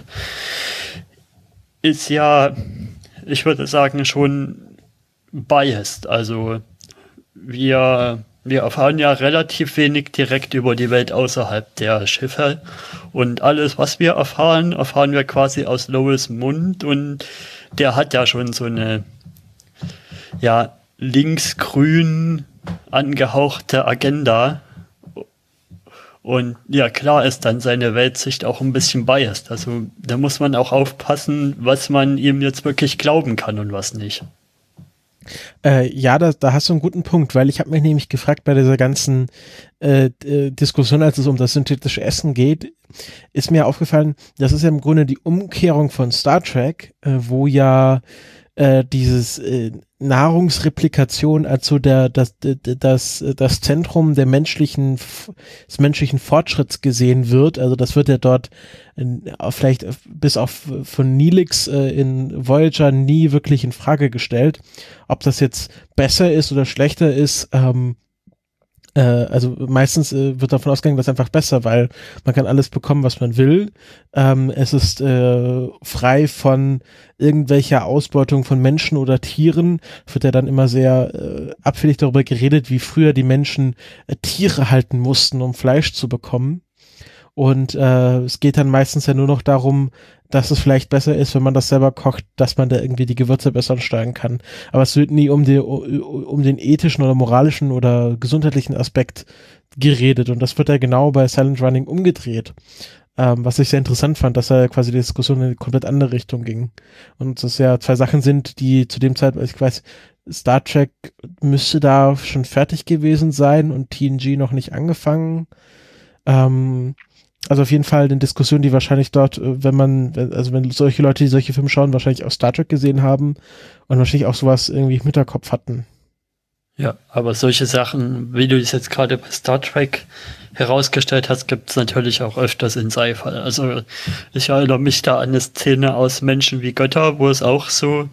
ist ja, ich würde sagen, schon biased. Also wir erfahren ja relativ wenig direkt über die Welt außerhalb der Schiffe, und alles, was wir erfahren wir quasi aus Lowells Mund, und der hat ja schon so eine linksgrün angehauchte Agenda. Und ja, klar ist dann seine Weltsicht auch ein bisschen biased. Also da muss man auch aufpassen, was man ihm jetzt wirklich glauben kann und was nicht. Ja, da hast du einen guten Punkt, weil ich habe mich nämlich gefragt bei dieser ganzen Diskussion, als es um das synthetische Essen geht, ist mir aufgefallen, das ist ja im Grunde die Umkehrung von Star Trek, wo ja dieses Nahrungsreplikation als so das Zentrum des menschlichen Fortschritts gesehen wird. Also das wird ja dort vielleicht bis auf von Neelix in Voyager nie wirklich in Frage gestellt. Ob das jetzt besser ist oder schlechter ist, also meistens wird davon ausgegangen, dass einfach besser, weil man kann alles bekommen, was man will. Es ist frei von irgendwelcher Ausbeutung von Menschen oder Tieren. Wird ja dann immer sehr abfällig darüber geredet, wie früher die Menschen Tiere halten mussten, um Fleisch zu bekommen. Und es geht dann meistens ja nur noch darum, dass es vielleicht besser ist, wenn man das selber kocht, dass man da irgendwie die Gewürze besser steuern kann. Aber es wird nie um den ethischen oder moralischen oder gesundheitlichen Aspekt geredet. Und das wird ja genau bei Silent Running umgedreht. Was ich sehr interessant fand, dass da quasi die Diskussion in eine komplett andere Richtung ging. Und das ja zwei Sachen sind, die zu dem Zeitpunkt, ich weiß, Star Trek müsste da schon fertig gewesen sein und TNG noch nicht angefangen. Also auf jeden Fall eine Diskussion, die wahrscheinlich dort, wenn solche Leute, die solche Filme schauen, wahrscheinlich auch Star Trek gesehen haben und wahrscheinlich auch sowas irgendwie im Hinterkopf hatten. Ja, aber solche Sachen, wie du es jetzt gerade bei Star Trek herausgestellt hast, gibt es natürlich auch öfters in Sci-Fi. Also ich erinnere mich da an eine Szene aus Menschen wie Götter, wo es auch so,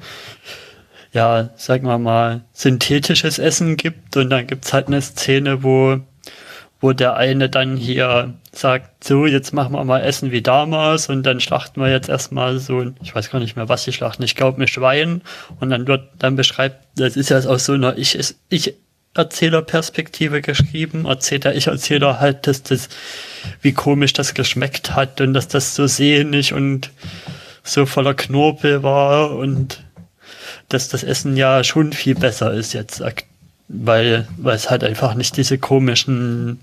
ja, sagen wir mal, synthetisches Essen gibt, und dann gibt es halt eine Szene, wo der eine dann hier sagt, so, jetzt machen wir mal Essen wie damals, und dann schlachten wir jetzt erstmal so, ich weiß gar nicht mehr, was die schlachten, ich glaube, ein Schwein, und dann beschreibt, das ist ja aus so einer Ich-Erzähler-Perspektive geschrieben, Ich-Erzähler halt, wie komisch das geschmeckt hat und dass das so sehnig und so voller Knorpel war und dass das Essen ja schon viel besser ist jetzt, weil es halt einfach nicht diese komischen,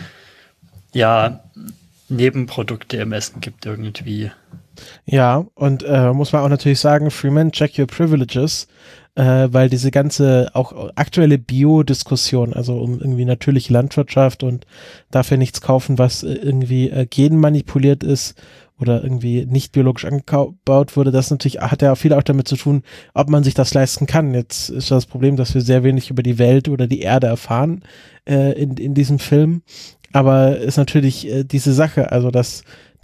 ja, Nebenprodukte im Essen gibt irgendwie. Ja, und muss man auch natürlich sagen, Freeman, check your privileges, weil diese ganze auch aktuelle Bio-Diskussion, also um irgendwie natürliche Landwirtschaft und dafür nichts kaufen, was irgendwie genmanipuliert ist oder irgendwie nicht biologisch angebaut wurde, das natürlich hat ja viel auch damit zu tun, ob man sich das leisten kann. Jetzt ist das Problem, dass wir sehr wenig über die Welt oder die Erde erfahren in diesem Film. Aber ist natürlich diese Sache, also dass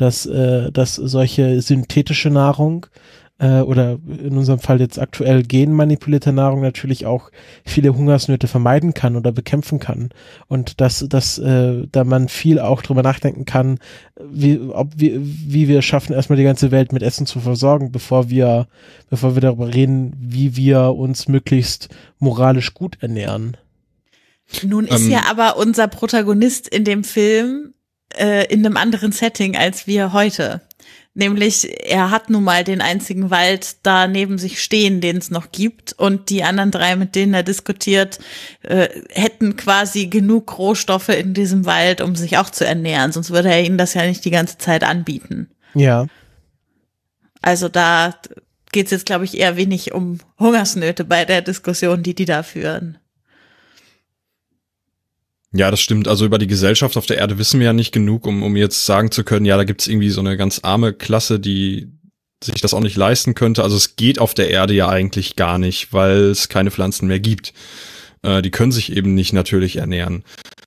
solche synthetische Nahrung oder in unserem Fall jetzt aktuell genmanipulierte Nahrung natürlich auch viele Hungersnöte vermeiden kann oder bekämpfen kann. Und dass da man viel auch drüber nachdenken kann, wie wir es schaffen, erstmal die ganze Welt mit Essen zu versorgen, bevor wir darüber reden, wie wir uns möglichst moralisch gut ernähren. Nun ist ja aber unser Protagonist in dem Film in einem anderen Setting als wir heute. Nämlich, er hat nun mal den einzigen Wald da neben sich stehen, den es noch gibt. Und die anderen 3, mit denen er diskutiert, hätten quasi genug Rohstoffe in diesem Wald, um sich auch zu ernähren. Sonst würde er ihnen das ja nicht die ganze Zeit anbieten. Ja. Also da geht es jetzt, glaube ich, eher wenig um Hungersnöte bei der Diskussion, die da führen. Ja, das stimmt. Also über die Gesellschaft auf der Erde wissen wir ja nicht genug, um jetzt sagen zu können, ja, da gibt's irgendwie so eine ganz arme Klasse, die sich das auch nicht leisten könnte. Also es geht auf der Erde ja eigentlich gar nicht, weil es keine Pflanzen mehr gibt. Die können sich eben nicht natürlich ernähren.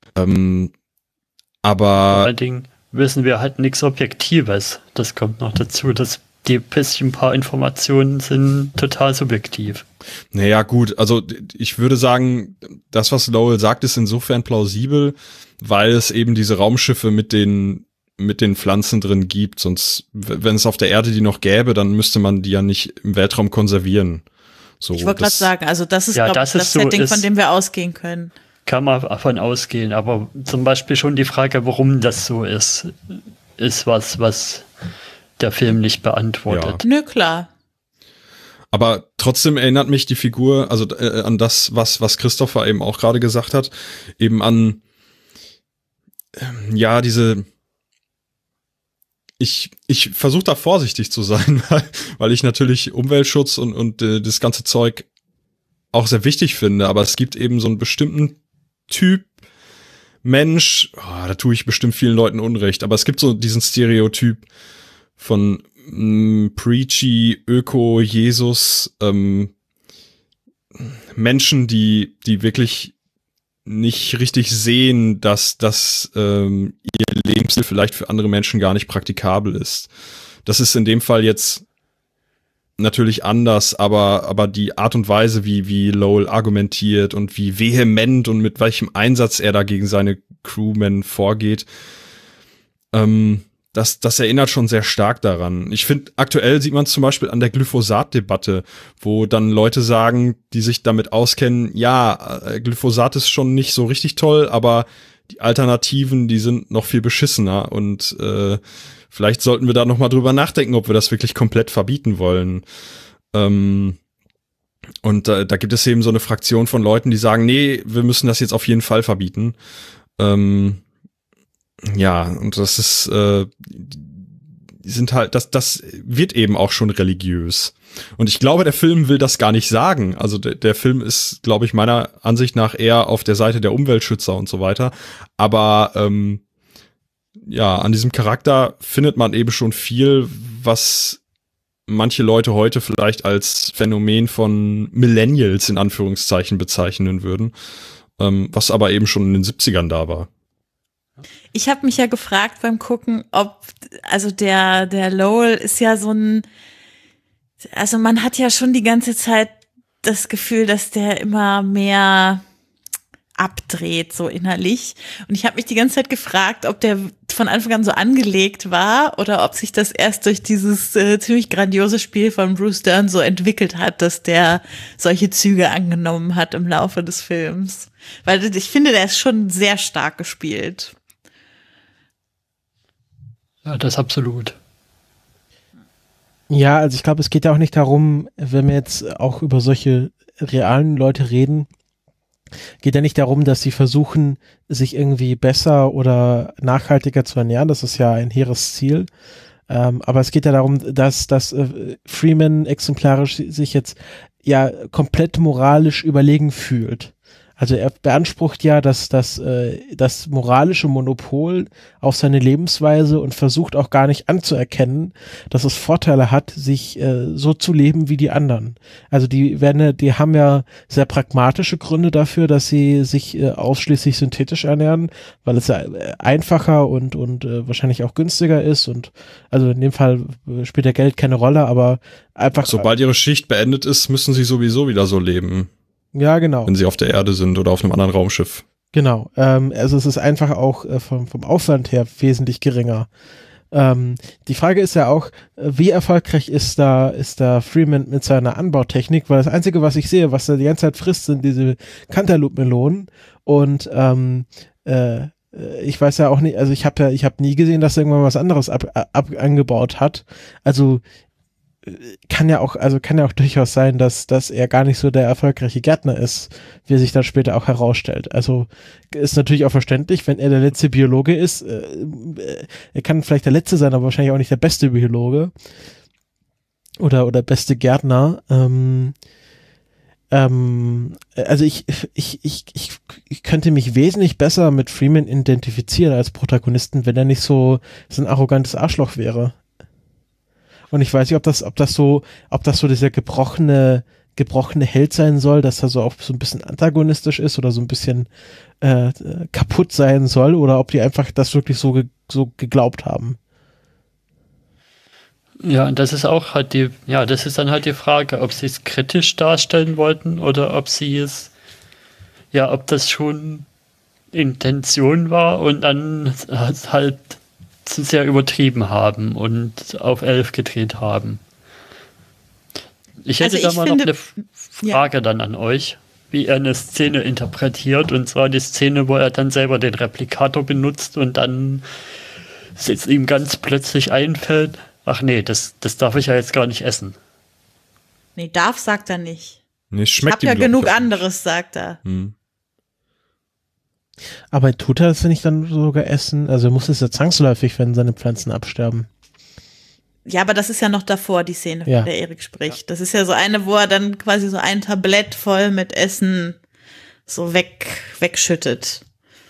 Aber vor allen Dingen wissen wir halt nichts Objektives. Das kommt noch dazu, dass die bisschen paar Informationen sind total subjektiv. Naja, gut, also ich würde sagen, das, was Lowell sagt, ist insofern plausibel, weil es eben diese Raumschiffe mit den Pflanzen drin gibt. Sonst, wenn es auf der Erde die noch gäbe, dann müsste man die ja nicht im Weltraum konservieren. So, ich wollte gerade sagen, also das ist, ja, glaube ich, das Setting, von dem wir ausgehen können. Kann man davon ausgehen, aber zum Beispiel schon die Frage, warum das so ist was der Film nicht beantwortet. Ja. Nö, klar. Aber trotzdem erinnert mich die Figur, also an das, was Christopher eben auch gerade gesagt hat, eben an, ja, diese, ich versuche da vorsichtig zu sein, weil ich natürlich Umweltschutz und das ganze Zeug auch sehr wichtig finde, aber es gibt eben so einen bestimmten Typ Mensch, da tue ich bestimmt vielen Leuten Unrecht, aber es gibt so diesen Stereotyp von Preachy, Öko, Jesus, Menschen, die wirklich nicht richtig sehen, dass ihr Lebensstil vielleicht für andere Menschen gar nicht praktikabel ist. Das ist in dem Fall jetzt natürlich anders, aber die Art und Weise, wie Lowell argumentiert und wie vehement und mit welchem Einsatz er da gegen seine Crewmen vorgeht, das erinnert schon sehr stark daran. Ich finde, aktuell sieht man es zum Beispiel an der Glyphosat-Debatte, wo dann Leute sagen, die sich damit auskennen, ja, Glyphosat ist schon nicht so richtig toll, aber die Alternativen, die sind noch viel beschissener und vielleicht sollten wir da noch mal drüber nachdenken, ob wir das wirklich komplett verbieten wollen. Und da gibt es eben so eine Fraktion von Leuten, die sagen, nee, wir müssen das jetzt auf jeden Fall verbieten. Ja, und das ist, sind halt, das wird eben auch schon religiös. Und ich glaube, der Film will das gar nicht sagen. Also der Film ist, glaube ich, meiner Ansicht nach eher auf der Seite der Umweltschützer und so weiter. Aber ja, an diesem Charakter findet man eben schon viel, was manche Leute heute vielleicht als Phänomen von Millennials in Anführungszeichen bezeichnen würden, was aber eben schon in den 70ern da war. Ich habe mich ja gefragt beim Gucken, also der Lowell ist ja so ein, also man hat ja schon die ganze Zeit das Gefühl, dass der immer mehr abdreht, so innerlich. Und ich habe mich die ganze Zeit gefragt, ob der von Anfang an so angelegt war oder ob sich das erst durch dieses ziemlich grandiose Spiel von Bruce Dern so entwickelt hat, dass der solche Züge angenommen hat im Laufe des Films. Weil ich finde, der ist schon sehr stark gespielt. Ja, das absolut. Ja, also ich glaube, es geht ja auch nicht darum, wenn wir jetzt auch über solche realen Leute reden, geht ja nicht darum, dass sie versuchen, sich irgendwie besser oder nachhaltiger zu ernähren. Das ist ja ein hehres Ziel. Aber es geht ja darum, dass Freeman exemplarisch sich jetzt ja komplett moralisch überlegen fühlt. Also er beansprucht ja das moralische Monopol auf seine Lebensweise und versucht auch gar nicht anzuerkennen, dass es Vorteile hat, sich so zu leben wie die anderen. Also die haben ja sehr pragmatische Gründe dafür, dass sie sich ausschließlich synthetisch ernähren, weil es ja einfacher und wahrscheinlich auch günstiger ist und also in dem Fall spielt ja Geld keine Rolle, aber einfach. Sobald ihre Schicht beendet ist, müssen sie sowieso wieder so leben. Ja, genau. Wenn sie auf der Erde sind oder auf einem anderen Raumschiff. Genau. Also es ist einfach auch vom Aufwand her wesentlich geringer. Die Frage ist ja auch, wie erfolgreich ist da Freeman mit seiner Anbautechnik, weil das Einzige, was ich sehe, was er die ganze Zeit frisst, sind diese Cantaloupe-Melonen und ich weiß ja auch nicht, also ich habe nie gesehen, dass er irgendwann was anderes angebaut hat. Also kann ja auch durchaus sein, dass er gar nicht so der erfolgreiche Gärtner ist, wie er sich dann später auch herausstellt. Also ist natürlich auch verständlich, wenn er der letzte Biologe ist. Er kann vielleicht der Letzte sein, aber wahrscheinlich auch nicht der beste Biologe oder beste Gärtner. Also ich könnte mich wesentlich besser mit Freeman identifizieren als Protagonisten, wenn er nicht so ein arrogantes Arschloch wäre. Und ich weiß nicht, ob das so dieser gebrochene Held sein soll, dass er so auch so ein bisschen antagonistisch ist oder so ein bisschen kaputt sein soll, oder ob die einfach das wirklich so geglaubt haben. Ja, und das ist auch halt das ist dann halt die Frage, ob sie es kritisch darstellen wollten oder ob ob das schon Intention war und dann halt zu sehr übertrieben haben und auf 11 gedreht haben. Ich hätte da mal noch eine Frage dann an euch, wie er eine Szene interpretiert, und zwar die Szene, wo er dann selber den Replikator benutzt und dann es ihm ganz plötzlich einfällt, ach nee, das darf ich ja jetzt gar nicht essen. Nee, darf sagt er nicht. Nee, schmeckt ich hab ja genug anderes, sagt er. Aber tut er das nicht dann sogar essen? Also muss es ja zwangsläufig, wenn seine Pflanzen absterben. Ja, aber das ist ja noch davor, die Szene, von der Erik spricht. Ja. Das ist ja so eine, wo er dann quasi so ein Tablett voll mit Essen so wegschüttet.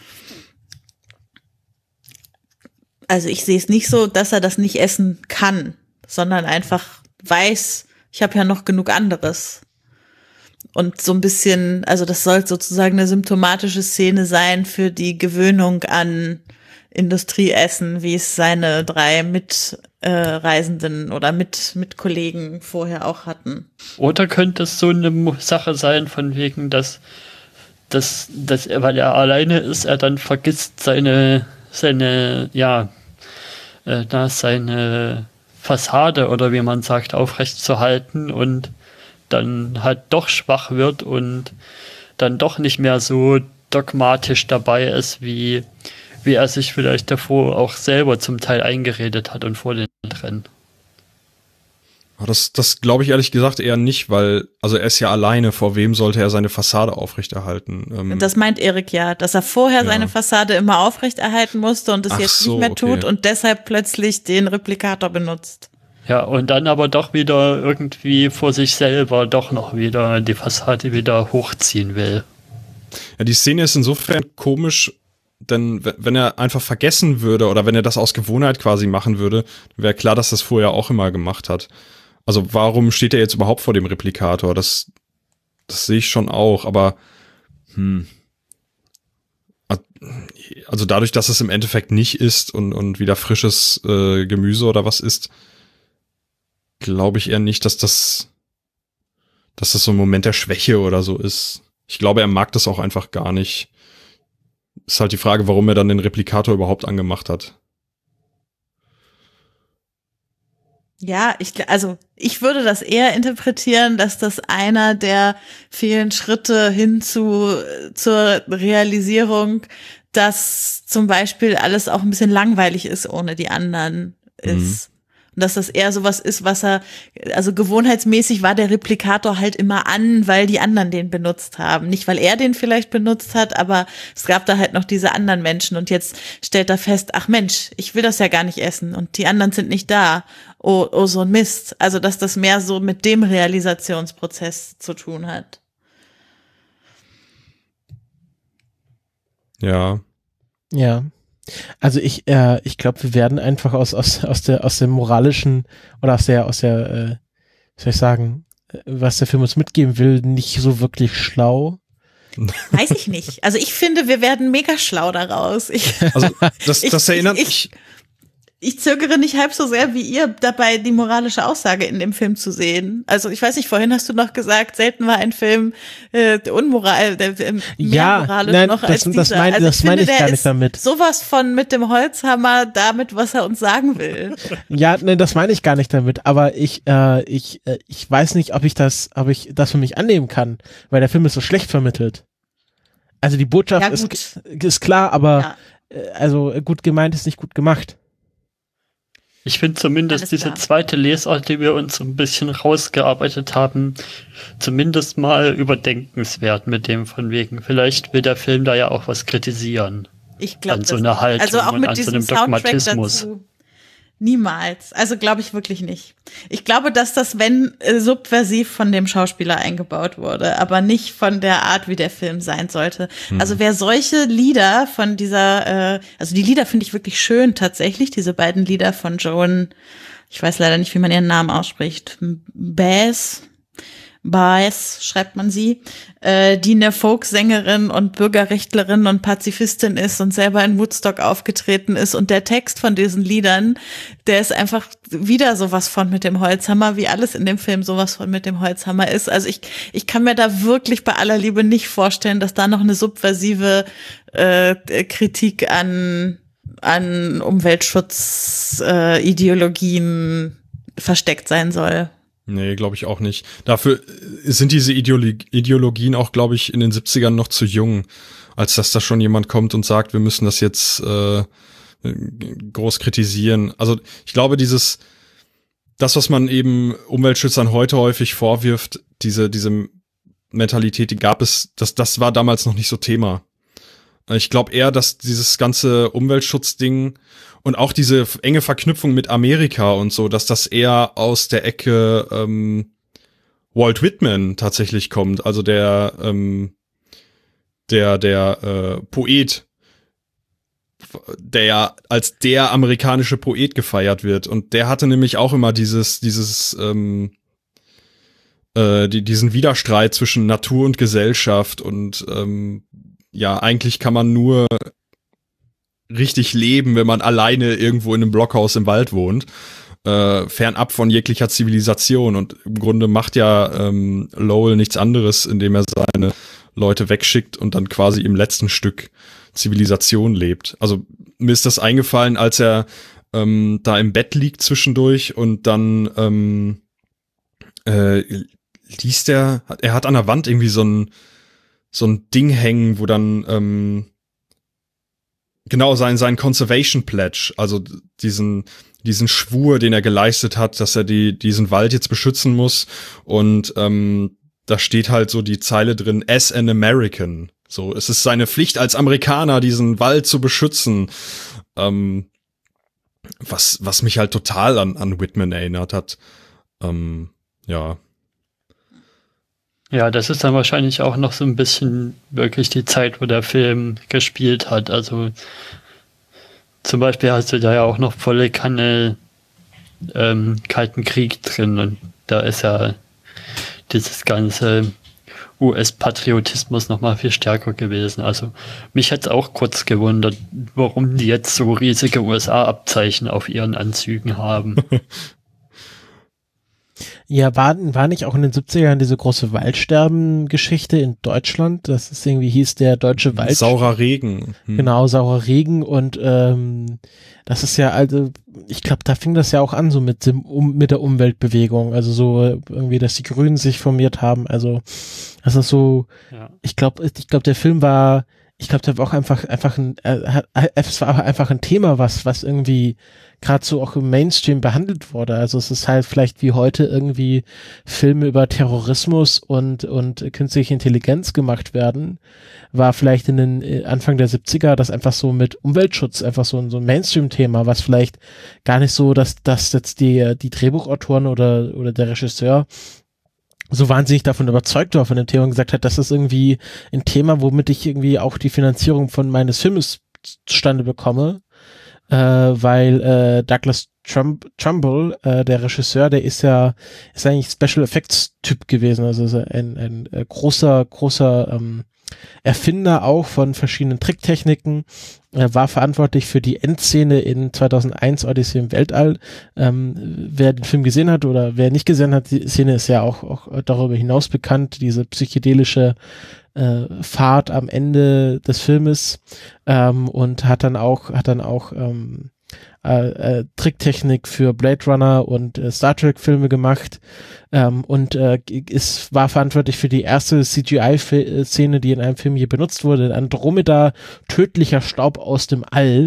Also ich sehe es nicht so, dass er das nicht essen kann, sondern einfach weiß, ich habe ja noch genug anderes. Und so ein bisschen, also das soll sozusagen eine symptomatische Szene sein für die Gewöhnung an Industrieessen, wie es seine 3 Mitreisenden oder Mitkollegen vorher auch hatten. Oder könnte es so eine Sache sein, von wegen, dass weil er alleine ist, er dann vergisst seine Fassade oder wie man sagt, aufrechtzuerhalten und dann halt doch schwach wird und dann doch nicht mehr so dogmatisch dabei ist, wie er sich vielleicht davor auch selber zum Teil eingeredet hat und vor den anderen. Das glaube ich ehrlich gesagt eher nicht, weil, also er ist ja alleine, vor wem sollte er seine Fassade aufrechterhalten? Das meint Erik ja, dass er vorher seine Fassade immer aufrechterhalten musste und es jetzt nicht mehr tut und deshalb plötzlich den Replikator benutzt. Ja, und dann aber doch wieder irgendwie vor sich selber doch noch wieder die Fassade wieder hochziehen will. Ja, die Szene ist insofern komisch, denn wenn er einfach vergessen würde oder wenn er das aus Gewohnheit quasi machen würde, wäre klar, dass das vorher auch immer gemacht hat. Also warum steht er jetzt überhaupt vor dem Replikator? Das sehe ich schon auch, aber also dadurch, dass es im Endeffekt nicht ist und wieder frisches Gemüse oder was ist, glaube ich eher nicht, dass das so ein Moment der Schwäche oder so ist. Ich glaube, er mag das auch einfach gar nicht. Ist halt die Frage, warum er dann den Replikator überhaupt angemacht hat. Ja, ich würde das eher interpretieren, dass das einer der vielen Schritte hin zur Realisierung, dass zum Beispiel alles auch ein bisschen langweilig ist ohne die anderen ist. Und dass das eher sowas ist, also gewohnheitsmäßig war der Replikator halt immer an, weil die anderen den benutzt haben. Nicht, weil er den vielleicht benutzt hat, aber es gab da halt noch diese anderen Menschen und jetzt stellt er fest, ach Mensch, ich will das ja gar nicht essen und die anderen sind nicht da. Oh, so ein Mist. Also, dass das mehr so mit dem Realisationsprozess zu tun hat. Ja. Ja. Also ich glaube, wir werden einfach aus dem moralischen oder aus der, wie soll ich sagen, was der Film uns mitgeben will, nicht so wirklich schlau. Weiß ich nicht. Also ich finde, wir werden mega schlau daraus. Das erinnert mich. Ich zögere nicht halb so sehr wie ihr dabei, die moralische Aussage in dem Film zu sehen. Also ich weiß nicht, vorhin hast du noch gesagt, selten war ein Film mehr moralisch noch als dieser. Das meine ich gar nicht damit. Sowas von mit dem Holzhammer damit, was er uns sagen will. Ja, nee, das meine ich gar nicht damit. Aber ich weiß nicht, ob ich das für mich annehmen kann, weil der Film ist so schlecht vermittelt. Also die Botschaft ist klar, aber also gut gemeint ist nicht gut gemacht. Ich finde zumindest diese zweite Lesart, die wir uns so ein bisschen rausgearbeitet haben, zumindest mal überdenkenswert mit dem von wegen. Vielleicht will der Film da ja auch was kritisieren. Ich glaube, an so einer Haltung also auch mit und an diesem so einem Dogmatismus. Dazu. Niemals. Also glaube ich wirklich nicht. Ich glaube, dass das, wenn subversiv von dem Schauspieler eingebaut wurde, aber nicht von der Art, wie der Film sein sollte. Also wer solche Lieder von dieser, also die Lieder finde ich wirklich schön tatsächlich, diese beiden Lieder von Joan, ich weiß leider nicht, wie man ihren Namen ausspricht, Baez schreibt man sie, die eine Folksängerin und Bürgerrechtlerin und Pazifistin ist und selber in Woodstock aufgetreten ist. Und der Text von diesen Liedern, der ist einfach wieder sowas von mit dem Holzhammer, wie alles in dem Film sowas von mit dem Holzhammer ist. Also ich kann mir da wirklich bei aller Liebe nicht vorstellen, dass da noch eine subversive Kritik an Umweltschutzideologien versteckt sein soll. Nee, glaube ich auch nicht. Dafür sind diese Ideologien auch, glaube ich, in den 70ern noch zu jung, als dass da schon jemand kommt und sagt, wir müssen das jetzt groß kritisieren. Also ich glaube, das, was man eben Umweltschützern heute häufig vorwirft, diese Mentalität, die gab es, das war damals noch nicht so Thema. Ich glaube eher, dass dieses ganze Umweltschutzding und auch diese enge Verknüpfung mit Amerika und so, dass das eher aus der Ecke Walt Whitman tatsächlich kommt. Also der Poet, der ja als der amerikanische Poet gefeiert wird. Und der hatte nämlich auch immer diesen Widerstreit zwischen Natur und Gesellschaft und ja, eigentlich kann man nur richtig leben, wenn man alleine irgendwo in einem Blockhaus im Wald wohnt, fernab von jeglicher Zivilisation. Und im Grunde macht ja Lowell nichts anderes, indem er seine Leute wegschickt und dann quasi im letzten Stück Zivilisation lebt. Also mir ist das eingefallen, als er da im Bett liegt zwischendurch und dann liest er hat an der Wand irgendwie so ein Ding hängen, wo dann genau sein Conservation Pledge, also diesen Schwur, den er geleistet hat, dass er diesen Wald jetzt beschützen muss. Und da steht halt so die Zeile drin, as an American. So, es ist seine Pflicht als Amerikaner, diesen Wald zu beschützen. Was mich halt total an Whitman erinnert hat. Ja. Ja, das ist dann wahrscheinlich auch noch so ein bisschen wirklich die Zeit, wo der Film gespielt hat. Also zum Beispiel hast du da ja auch noch volle Kanne Kalten Krieg drin und da ist ja dieses ganze US-Patriotismus noch mal viel stärker gewesen. Also mich hat es auch kurz gewundert, warum die jetzt so riesige USA-Abzeichen auf ihren Anzügen haben. Ja, war nicht auch in den 70ern diese große Waldsterben-Geschichte in Deutschland? Das ist irgendwie, hieß der deutsche Wald. Saurer Regen. Genau, saurer Regen und das ist ja, also ich glaube, da fing das ja auch an so mit der Umweltbewegung, also so irgendwie, dass die Grünen sich formiert haben, also das ist so, ja. Ich glaube, der Film war, der war auch einfach es war einfach ein Thema, was irgendwie gerade so auch im Mainstream behandelt wurde. Also es ist halt vielleicht wie heute irgendwie Filme über Terrorismus und künstliche Intelligenz gemacht werden, war vielleicht in den Anfang der 70er das einfach so mit Umweltschutz einfach so ein Mainstream-Thema, was vielleicht gar nicht so, dass jetzt die Drehbuchautoren oder der Regisseur so wahnsinnig davon überzeugt war von dem Thema und gesagt hat, das ist irgendwie ein Thema, womit ich irgendwie auch die Finanzierung von meines Filmes zustande bekomme, weil Douglas Trumbull, der Regisseur, der ist eigentlich Special Effects Typ gewesen, also ist ein großer Erfinder auch von verschiedenen Tricktechniken. Er war verantwortlich für die Endszene in 2001 Odyssey im Weltall. Wer den Film gesehen hat oder wer nicht gesehen hat, die Szene ist ja auch darüber hinaus bekannt, diese psychedelische Fahrt am Ende des Filmes, und hat dann auch Tricktechnik für Blade Runner und Star Trek Filme gemacht und war verantwortlich für die erste CGI-Szene, die in einem Film je benutzt wurde, Andromeda, tödlicher Staub aus dem All.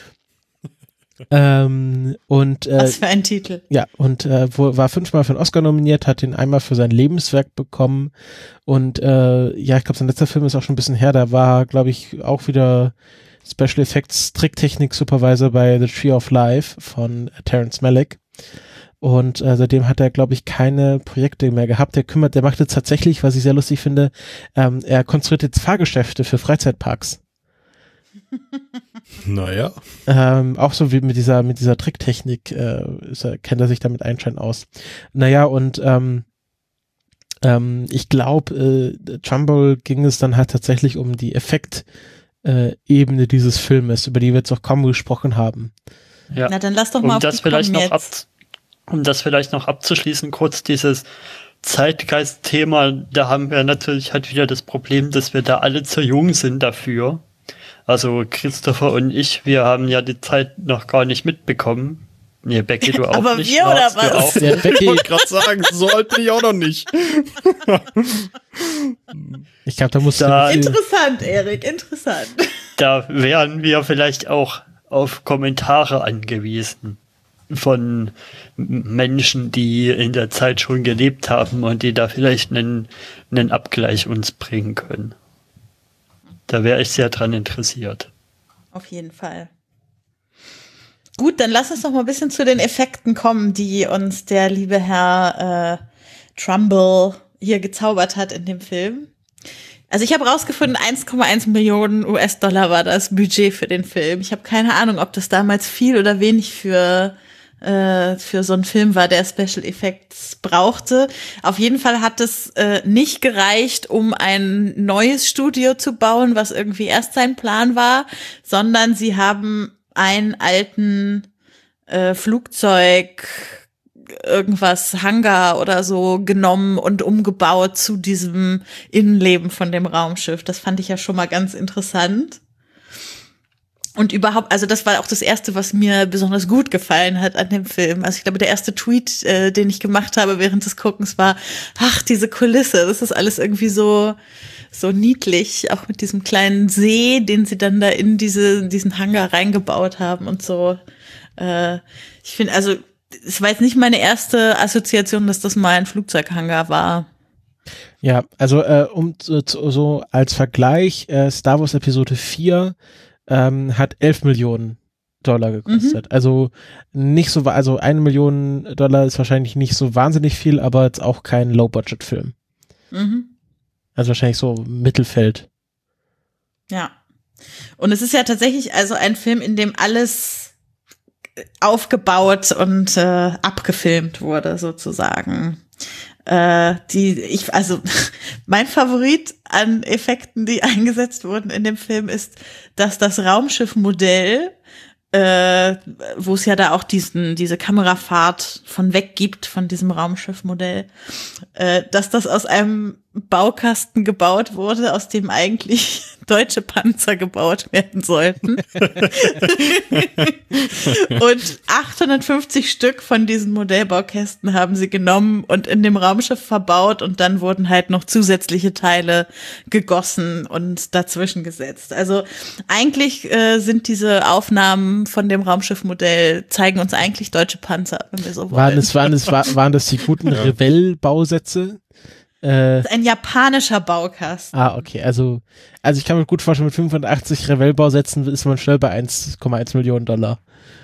Was für ein Titel. Ja, und war 5-mal für einen Oscar nominiert, hat ihn einmal für sein Lebenswerk bekommen und ich glaube, sein letzter Film ist auch schon ein bisschen her, da war, glaube ich, auch wieder Special Effects Tricktechnik Supervisor bei The Tree of Life von Terrence Malick. Und seitdem hat er, glaube ich, keine Projekte mehr gehabt. Der macht jetzt tatsächlich, was ich sehr lustig finde, er konstruiert jetzt Fahrgeschäfte für Freizeitparks. Naja. Auch so wie mit dieser Tricktechnik kennt er sich damit anscheinend aus. Naja, und ich glaube, Trumbull ging es dann halt tatsächlich um die Effektebene dieses Filmes, über die wir jetzt auch kaum gesprochen haben. Ja. Na, dann lass doch mal um das vielleicht noch abzuschließen, kurz dieses Zeitgeist-Thema, da haben wir natürlich halt wieder das Problem, dass wir da alle zu jung sind dafür. Also Christopher und ich, wir haben ja die Zeit noch gar nicht mitbekommen. Nee, Becky, du auch aber nicht. Aber wir oder was? Ja, Becky, ich wollte gerade sagen, so alt bin ich auch noch nicht. Ich glaube, da muss interessant, Erik, interessant. Da wären wir vielleicht auch auf Kommentare angewiesen von Menschen, die in der Zeit schon gelebt haben und die da vielleicht einen Abgleich uns bringen können. Da wäre ich sehr dran interessiert. Auf jeden Fall. Gut, dann lass uns noch mal ein bisschen zu den Effekten kommen, die uns der liebe Herr Trumbull hier gezaubert hat in dem Film. Also ich habe rausgefunden, 1,1 Millionen US-Dollar war das Budget für den Film. Ich habe keine Ahnung, ob das damals viel oder wenig für so einen Film war, der Special Effects brauchte. Auf jeden Fall hat es nicht gereicht, um ein neues Studio zu bauen, was irgendwie erst sein Plan war, sondern sie haben einen alten Flugzeug, irgendwas Hangar oder so genommen und umgebaut zu diesem Innenleben von dem Raumschiff. Das fand ich ja schon mal ganz interessant. Und überhaupt, also das war auch das Erste, was mir besonders gut gefallen hat an dem Film. Also ich glaube, der erste Tweet, den ich gemacht habe während des Guckens war, ach, diese Kulisse, das ist alles irgendwie so niedlich, auch mit diesem kleinen See, den sie dann da in diesen Hangar reingebaut haben und so. Ich finde, also es war jetzt nicht meine erste Assoziation, dass das mal ein Flugzeughangar war. Ja, also so als Vergleich, Star Wars Episode 4 hat 11 Millionen Dollar gekostet. Also nicht so, also 1 Million Dollar ist wahrscheinlich nicht so wahnsinnig viel, aber jetzt auch kein Low-Budget-Film. Also wahrscheinlich so Mittelfeld. Ja. Und es ist ja tatsächlich also ein Film, in dem alles aufgebaut und abgefilmt wurde, sozusagen. Mein Favorit an Effekten, die eingesetzt wurden in dem Film, ist, dass das Raumschiffmodell, wo es ja da auch diese Kamerafahrt von weg gibt, von diesem Raumschiffmodell, dass das aus einem Baukasten gebaut wurde, aus dem eigentlich deutsche Panzer gebaut werden sollten. Und 850 Stück von diesen Modellbaukästen haben sie genommen und in dem Raumschiff verbaut und dann wurden halt noch zusätzliche Teile gegossen und dazwischen gesetzt. Also eigentlich sind diese Aufnahmen von dem Raumschiffmodell, zeigen uns eigentlich deutsche Panzer, wenn wir so wollen. Waren das die guten Revell-Bausätze? Das ist ein japanischer Baukasten. Okay, also ich kann mir gut vorstellen, mit 85 Revell-Bausätzen ist man schnell bei 1,1 Millionen Dollar.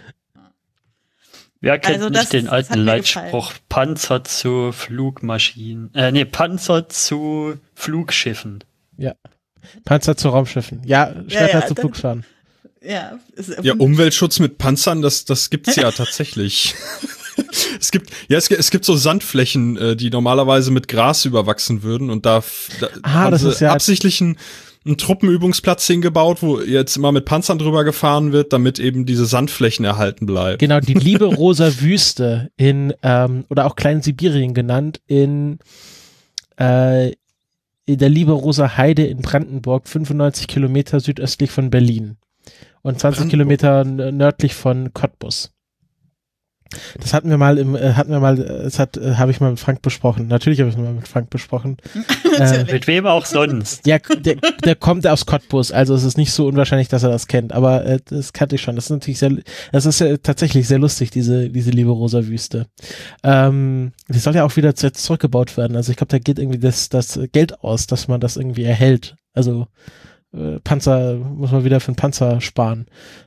Wer kennt nicht den alten Leitspruch, Panzer zu Flugmaschinen, Panzer zu Flugschiffen. Ja, Panzer zu Raumschiffen. Ja, Schwerter zu Flugscharen. Ja, Umweltschutz mit Panzern, das gibt's ja tatsächlich. Es gibt so Sandflächen, die normalerweise mit Gras überwachsen würden und da haben sie absichtlich einen Truppenübungsplatz hingebaut, wo jetzt immer mit Panzern drüber gefahren wird, damit eben diese Sandflächen erhalten bleiben. Genau, die liebe rosa Wüste oder auch Klein-Sibirien genannt, in der liebe rosa Heide in Brandenburg, 95 Kilometer südöstlich von Berlin. und 20 Kilometer nördlich von Cottbus. Das habe ich mal mit Frank besprochen. Natürlich habe ich es mal mit Frank besprochen. Mit wem auch sonst. Ja, der kommt aus Cottbus, also es ist nicht so unwahrscheinlich, dass er das kennt, aber das kannte ich schon. Das ist natürlich tatsächlich sehr lustig, diese Liberosa-Wüste. Die soll ja auch wieder jetzt zurückgebaut werden. Also ich glaube, da geht irgendwie das Geld aus, dass man das irgendwie erhält. Also Panzer, muss man wieder für einen Panzer sparen.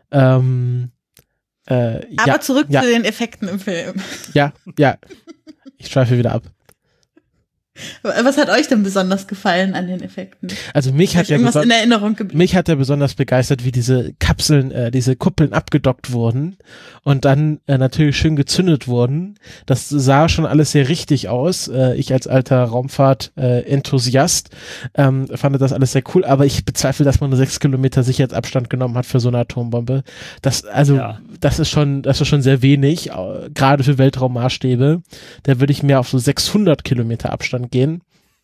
Aber zurück zu den Effekten im Film. Ja. Ich schweife wieder ab. Was hat euch denn besonders gefallen an den Effekten? Also mich hat irgendwas in Erinnerung geblieben? Mich hat ja besonders begeistert, wie diese Kapseln, diese Kuppeln abgedockt wurden und dann natürlich schön gezündet wurden. Das sah schon alles sehr richtig aus. Ich als alter Raumfahrt-Enthusiast fand das alles sehr cool, aber ich bezweifle, dass man nur 6 Kilometer Sicherheitsabstand genommen hat für so eine Atombombe. Das ist schon sehr wenig, gerade für Weltraummaßstäbe. Da würde ich mehr auf so 600 Kilometer Abstand gehen.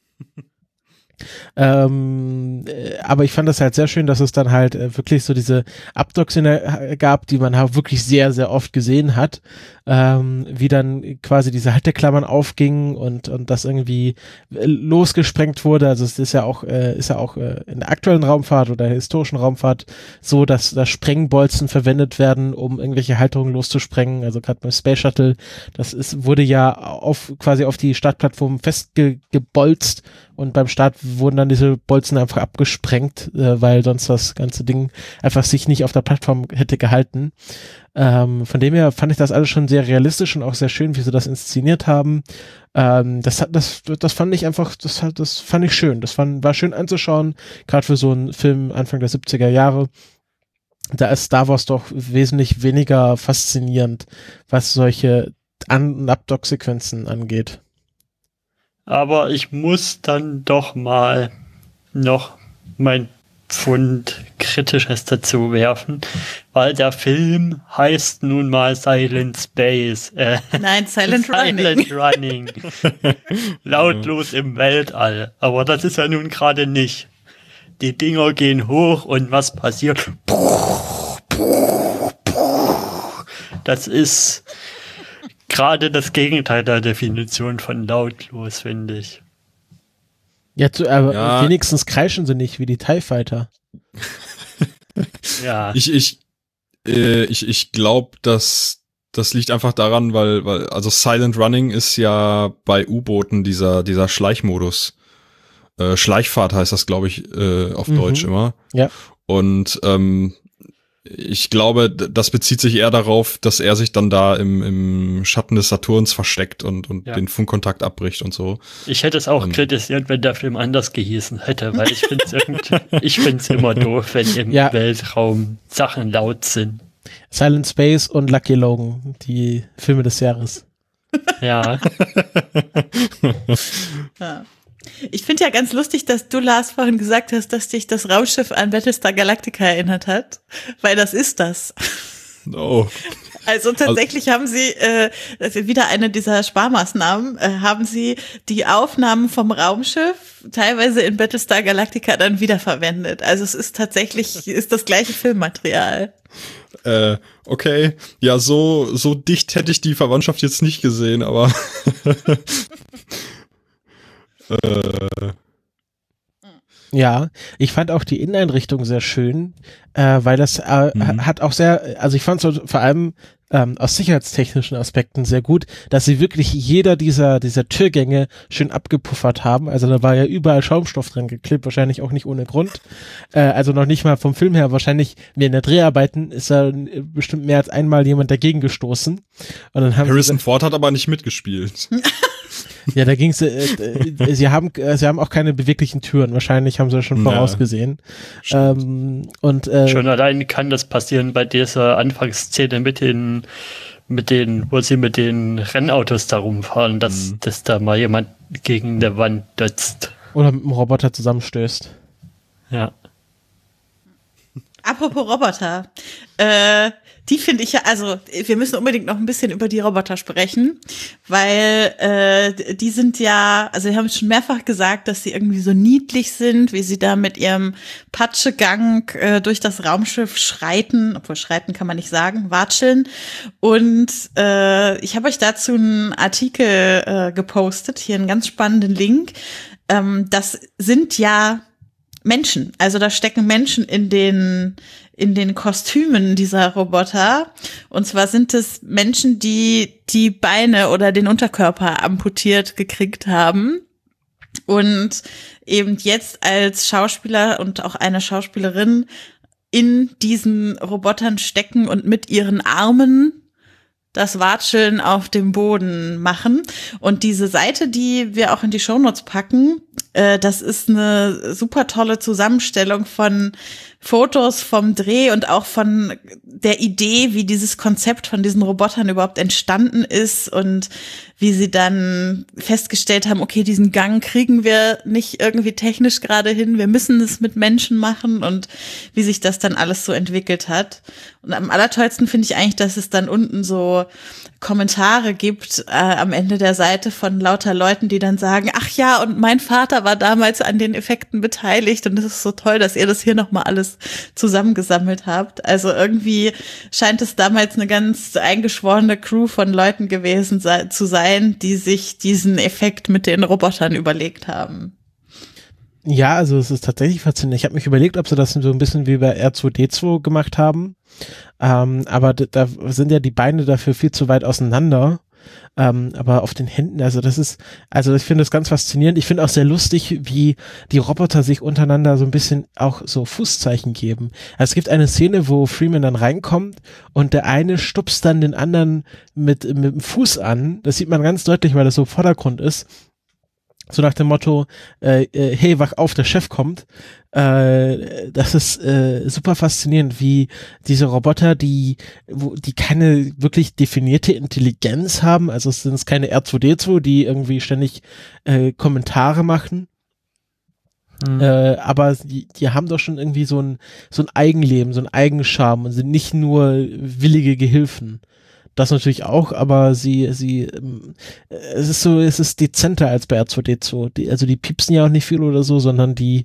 Aber ich fand das halt sehr schön, dass es dann halt wirklich so diese Abdocks gab, die man halt wirklich sehr, sehr oft gesehen hat, wie dann quasi diese Halteklammern aufgingen und das irgendwie losgesprengt wurde. Also es ist ja auch in der aktuellen Raumfahrt oder der historischen Raumfahrt so, dass da Sprengbolzen verwendet werden, um irgendwelche Halterungen loszusprengen. Also gerade beim Space Shuttle, wurde ja quasi auf die Startplattform festgebolzt und beim Start wurden dann diese Bolzen einfach abgesprengt, weil sonst das ganze Ding einfach sich nicht auf der Plattform hätte gehalten. Von dem her fand ich das alles schon sehr realistisch und auch sehr schön, wie sie das inszeniert haben. Das fand ich einfach, das fand ich schön. War schön anzuschauen, gerade für so einen Film Anfang der 70er Jahre. Da ist Star Wars doch wesentlich weniger faszinierend, was solche An- und Abdock-Sequenzen angeht. Aber ich muss dann doch mal noch mein Pfund Kritisches dazu werfen, weil der Film heißt nun mal Silent Space. Nein, Silent Running. Lautlos im Weltall. Aber das ist ja nun gerade nicht. Die Dinger gehen hoch und was passiert? Das ist gerade das Gegenteil der Definition von lautlos, finde ich. Aber wenigstens kreischen sie nicht wie die TIE Fighter. Ja. Ich glaube, dass das liegt einfach daran, weil also Silent Running ist ja bei U-Booten dieser Schleichmodus. Schleichfahrt heißt das, glaube ich, auf Deutsch immer. Ja. Und ich glaube, das bezieht sich eher darauf, dass er sich dann da im Schatten des Saturns versteckt und den Funkkontakt abbricht und so. Ich hätte es auch kritisiert, wenn der Film anders gehießen hätte, weil ich finde es immer doof, wenn im Weltraum Sachen laut sind. Silent Space und Lucky Logan, die Filme des Jahres. Ja. Ja. Ich finde ja ganz lustig, dass du, Lars, vorhin gesagt hast, dass dich das Raumschiff an Battlestar Galactica erinnert hat, weil das ist das. Oh. Also tatsächlich haben sie, das ist wieder eine dieser Sparmaßnahmen, haben sie die Aufnahmen vom Raumschiff teilweise in Battlestar Galactica dann wiederverwendet. Also es ist tatsächlich, ist das gleiche Filmmaterial. Okay. Ja, so dicht hätte ich die Verwandtschaft jetzt nicht gesehen, aber Ja, ich fand auch die Inneneinrichtung sehr schön, weil das hat auch sehr, also ich fand es vor allem aus sicherheitstechnischen Aspekten sehr gut, dass sie wirklich jeder dieser Türgänge schön abgepuffert haben. Also da war ja überall Schaumstoff dran geklebt, wahrscheinlich auch nicht ohne Grund. Also noch nicht mal vom Film her, wahrscheinlich während der Dreharbeiten ist da bestimmt mehr als einmal jemand dagegen gestoßen. Und dann haben Harrison Ford hat aber nicht mitgespielt. Ja, da ging's. Sie haben auch keine beweglichen Türen. Wahrscheinlich haben sie schon vorausgesehen. Schon allein kann das passieren bei dieser Anfangsszene wo sie mit den Rennautos da rumfahren, dass da mal jemand gegen der Wand dötzt. Oder mit einem Roboter zusammenstößt. Ja. Apropos Roboter, die finde ich ja, also wir müssen unbedingt noch ein bisschen über die Roboter sprechen, weil die sind ja, also wir haben schon mehrfach gesagt, dass sie irgendwie so niedlich sind, wie sie da mit ihrem Patschegang durch das Raumschiff schreiten, obwohl schreiten kann man nicht sagen, watscheln. Und ich habe euch dazu einen Artikel gepostet, hier einen ganz spannenden Link. Das sind ja Menschen, also da stecken Menschen in den Kostümen dieser Roboter. Und zwar sind es Menschen, die die Beine oder den Unterkörper amputiert gekriegt haben und eben jetzt als Schauspieler und auch eine Schauspielerin in diesen Robotern stecken und mit ihren Armen das Watscheln auf dem Boden machen. Und diese Seite, die wir auch in die Shownotes packen, das ist eine super tolle Zusammenstellung von Fotos vom Dreh und auch von der Idee, wie dieses Konzept von diesen Robotern überhaupt entstanden ist und wie sie dann festgestellt haben, okay, diesen Gang kriegen wir nicht irgendwie technisch gerade hin, wir müssen es mit Menschen machen und wie sich das dann alles so entwickelt hat. Und am allertollsten finde ich eigentlich, dass es dann unten so Kommentare gibt am Ende der Seite von lauter Leuten, die dann sagen, ach ja, und mein Vater war damals an den Effekten beteiligt und es ist so toll, dass ihr das hier nochmal alles zusammengesammelt habt. Also irgendwie scheint es damals eine ganz eingeschworene Crew von Leuten gewesen zu sein, die sich diesen Effekt mit den Robotern überlegt haben. Ja, also es ist tatsächlich faszinierend. Ich habe mich überlegt, ob sie das so ein bisschen wie bei R2D2 gemacht haben. Aber da sind ja die Beine dafür viel zu weit auseinander. Aber auf den Händen, also ich finde das ganz faszinierend. Ich finde auch sehr lustig, wie die Roboter sich untereinander so ein bisschen auch so Fußzeichen geben. Also es gibt eine Szene, wo Freeman dann reinkommt und der eine stupst dann den anderen mit dem Fuß an. Das sieht man ganz deutlich, weil das so im Vordergrund ist. So nach dem Motto, hey, wach auf, der Chef kommt. Das ist super faszinierend, wie diese Roboter, die keine wirklich definierte Intelligenz haben, also es sind keine R2D2, die irgendwie ständig Kommentare machen, aber die haben doch schon irgendwie so ein Eigenleben, so einen Eigenscharme und sind nicht nur willige Gehilfen. Das natürlich auch, aber es ist dezenter als bei R2D2. Also die piepsen ja auch nicht viel oder so, sondern sie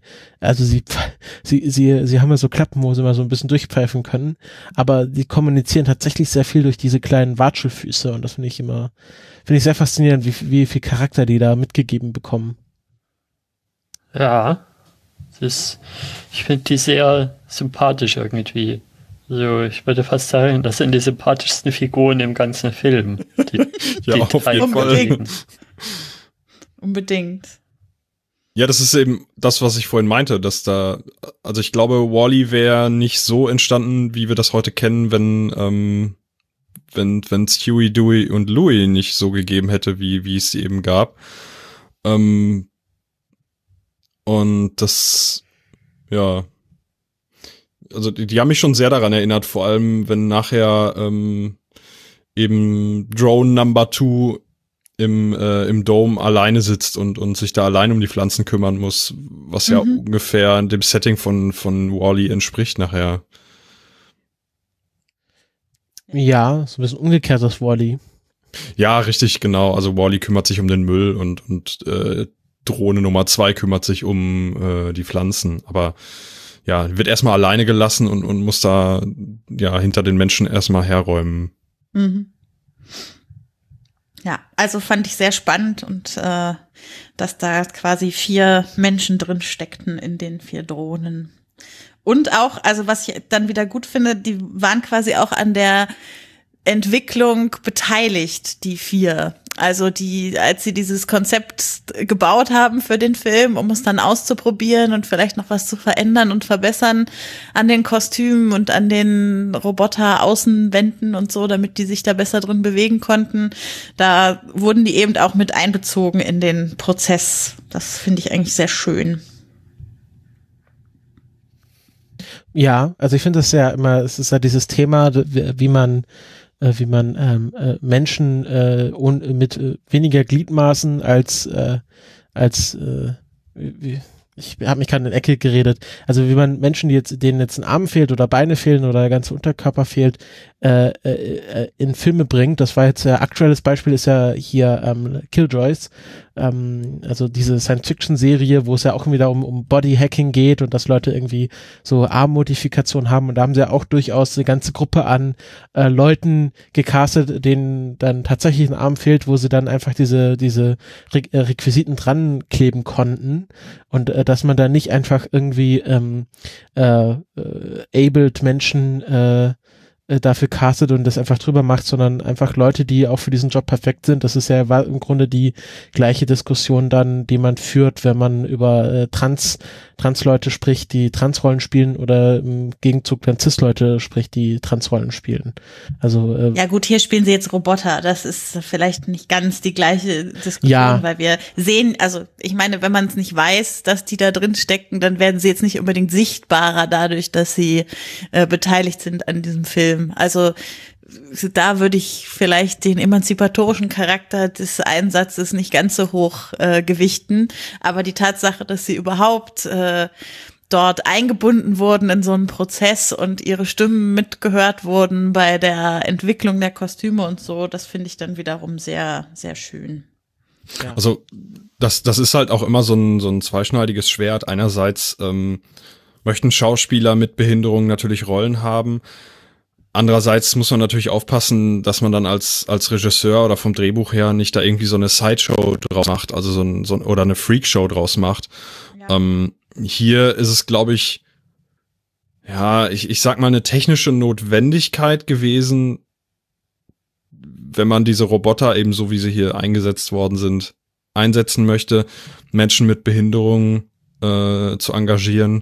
haben ja so Klappen, wo sie mal so ein bisschen durchpfeifen können, aber die kommunizieren tatsächlich sehr viel durch diese kleinen Watschelfüße und das finde ich sehr faszinierend, wie viel Charakter die da mitgegeben bekommen. Ja, ich finde die sehr sympathisch irgendwie. So, ich würde fast sagen, das sind die sympathischsten Figuren im ganzen Film. Ja, auf jeden Fall. Unbedingt. Ja, das ist eben das, was ich vorhin meinte, also ich glaube, Wall-E wäre nicht so entstanden, wie wir das heute kennen, wenn Stewie, Dewey und Louie nicht so gegeben hätte, wie es sie eben gab. Und das, ja, also die haben mich schon sehr daran erinnert, vor allem wenn nachher eben Drone Number 2 im Dome alleine sitzt und sich da allein um die Pflanzen kümmern muss, was ja ungefähr dem Setting von Wall-E entspricht nachher. Ja, so ein bisschen umgekehrt das Wall-E. Ja, richtig, genau. Also Wall-E kümmert sich um den Müll und Drohne Nummer 2 kümmert sich um die Pflanzen, aber ja, wird erstmal alleine gelassen und muss da ja hinter den Menschen erstmal herräumen. Mhm. Ja, also fand ich sehr spannend und dass da quasi 4 Menschen drin steckten in den 4 Drohnen. Und auch, also was ich dann wieder gut finde, die waren quasi auch an der Entwicklung beteiligt, die 4. Also als sie dieses Konzept gebaut haben für den Film, um es dann auszuprobieren und vielleicht noch was zu verändern und verbessern an den Kostümen und an den Roboter-Außenwänden und so, damit die sich da besser drin bewegen konnten, da wurden die eben auch mit einbezogen in den Prozess. Das finde ich eigentlich sehr schön. Ja, also ich finde das ja immer, es ist ja dieses Thema, wie man Menschen mit weniger Gliedmaßen als ich habe mich gerade in die Ecke geredet, also wie man Menschen, denen jetzt ein Arm fehlt oder Beine fehlen oder der ganze Unterkörper fehlt, in Filme bringt. Das war jetzt ja, aktuelles Beispiel ist ja hier Killjoys, also diese Science-Fiction-Serie, wo es ja auch wieder um Body-Hacking geht und dass Leute irgendwie so Armmodifikation haben, und da haben sie ja auch durchaus eine ganze Gruppe an Leuten gecastet, denen dann tatsächlich ein Arm fehlt, wo sie dann einfach diese Requisiten dran kleben konnten, und dass man da nicht einfach irgendwie abled Menschen dafür castet und das einfach drüber macht, sondern einfach Leute, die auch für diesen Job perfekt sind. Das ist ja im Grunde die gleiche Diskussion dann, die man führt, wenn man über Trans-Leute spricht, die Transrollen spielen, oder im Gegenzug dann Cis-Leute spricht, die Transrollen spielen. Also ja gut, hier spielen sie jetzt Roboter. Das ist vielleicht nicht ganz die gleiche Diskussion, weil wir sehen, also ich meine, wenn man es nicht weiß, dass die da drin stecken, dann werden sie jetzt nicht unbedingt sichtbarer dadurch, dass sie beteiligt sind an diesem Film. Also da würde ich vielleicht den emanzipatorischen Charakter des Einsatzes nicht ganz so hoch gewichten, aber die Tatsache, dass sie überhaupt dort eingebunden wurden in so einen Prozess und ihre Stimmen mitgehört wurden bei der Entwicklung der Kostüme und so, das finde ich dann wiederum sehr, sehr schön. Ja. Also das ist halt auch immer so ein zweischneidiges Schwert. Einerseits möchten Schauspieler mit Behinderung natürlich Rollen haben. Andererseits muss man natürlich aufpassen, dass man dann als Regisseur oder vom Drehbuch her nicht da irgendwie so eine Sideshow draus macht, also oder eine Freakshow draus macht. Ja. Hier ist es, glaube ich, ja, ich sag mal, eine technische Notwendigkeit gewesen, wenn man diese Roboter eben so, wie sie hier eingesetzt worden sind, einsetzen möchte, Menschen mit Behinderung zu engagieren.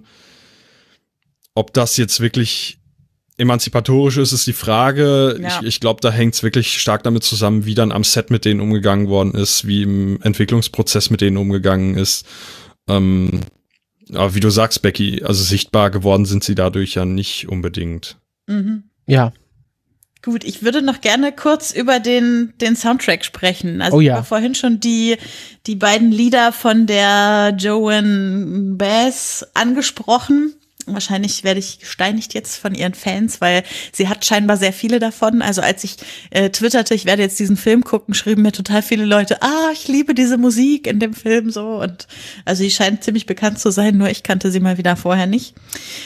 Ob das jetzt wirklich emanzipatorisch ist die Frage. Ja. Ich glaube, da hängt es wirklich stark damit zusammen, wie dann am Set mit denen umgegangen worden ist, wie im Entwicklungsprozess mit denen umgegangen ist. Aber wie du sagst, Becky, also sichtbar geworden sind sie dadurch ja nicht unbedingt. Mhm. Ja. Gut, ich würde noch gerne kurz über den Soundtrack sprechen. Also ich habe vorhin schon die beiden Lieder von der Joan Baez angesprochen. Wahrscheinlich werde ich gesteinigt jetzt von ihren Fans, weil sie hat scheinbar sehr viele davon. Also als ich twitterte, ich werde jetzt diesen Film gucken, schrieben mir total viele Leute, ich liebe diese Musik in dem Film so. Und also sie scheint ziemlich bekannt zu sein, nur ich kannte sie mal wieder vorher nicht.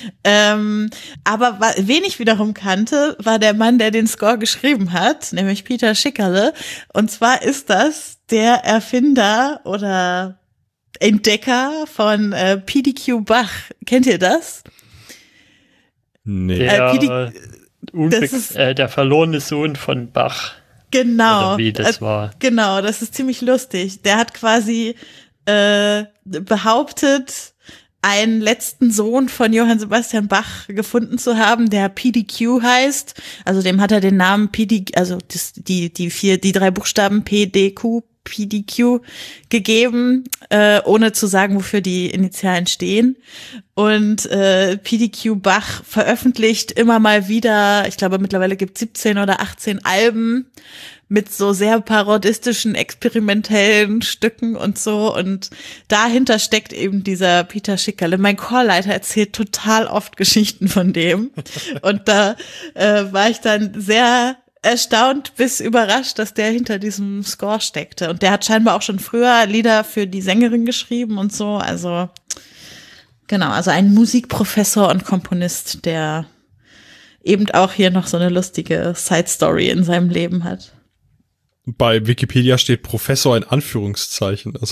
Aber wen ich wiederum kannte, war der Mann, der den Score geschrieben hat, nämlich Peter Schickerle. Und zwar ist das der Erfinder oder Entdecker von PDQ Bach. Kennt ihr das? Nee. Das ist der verlorene Sohn von Bach. Genau. Oder wie das war. Genau, das ist ziemlich lustig. Der hat quasi behauptet, einen letzten Sohn von Johann Sebastian Bach gefunden zu haben, der PDQ heißt. Also dem hat er den Namen also die drei Buchstaben PDQ gegeben, ohne zu sagen, wofür die Initialen stehen. Und PDQ Bach veröffentlicht immer mal wieder, ich glaube mittlerweile gibt es 17 oder 18 Alben mit so sehr parodistischen, experimentellen Stücken und so. Und dahinter steckt eben dieser Peter Schickerle. Mein Chorleiter erzählt total oft Geschichten von dem. Und da war ich dann sehr erstaunt bis überrascht, dass der hinter diesem Score steckte. Und der hat scheinbar auch schon früher Lieder für die Sängerin geschrieben und so. Also genau, also ein Musikprofessor und Komponist, der eben auch hier noch so eine lustige Side-Story in seinem Leben hat. Bei Wikipedia steht Professor in Anführungszeichen. Also.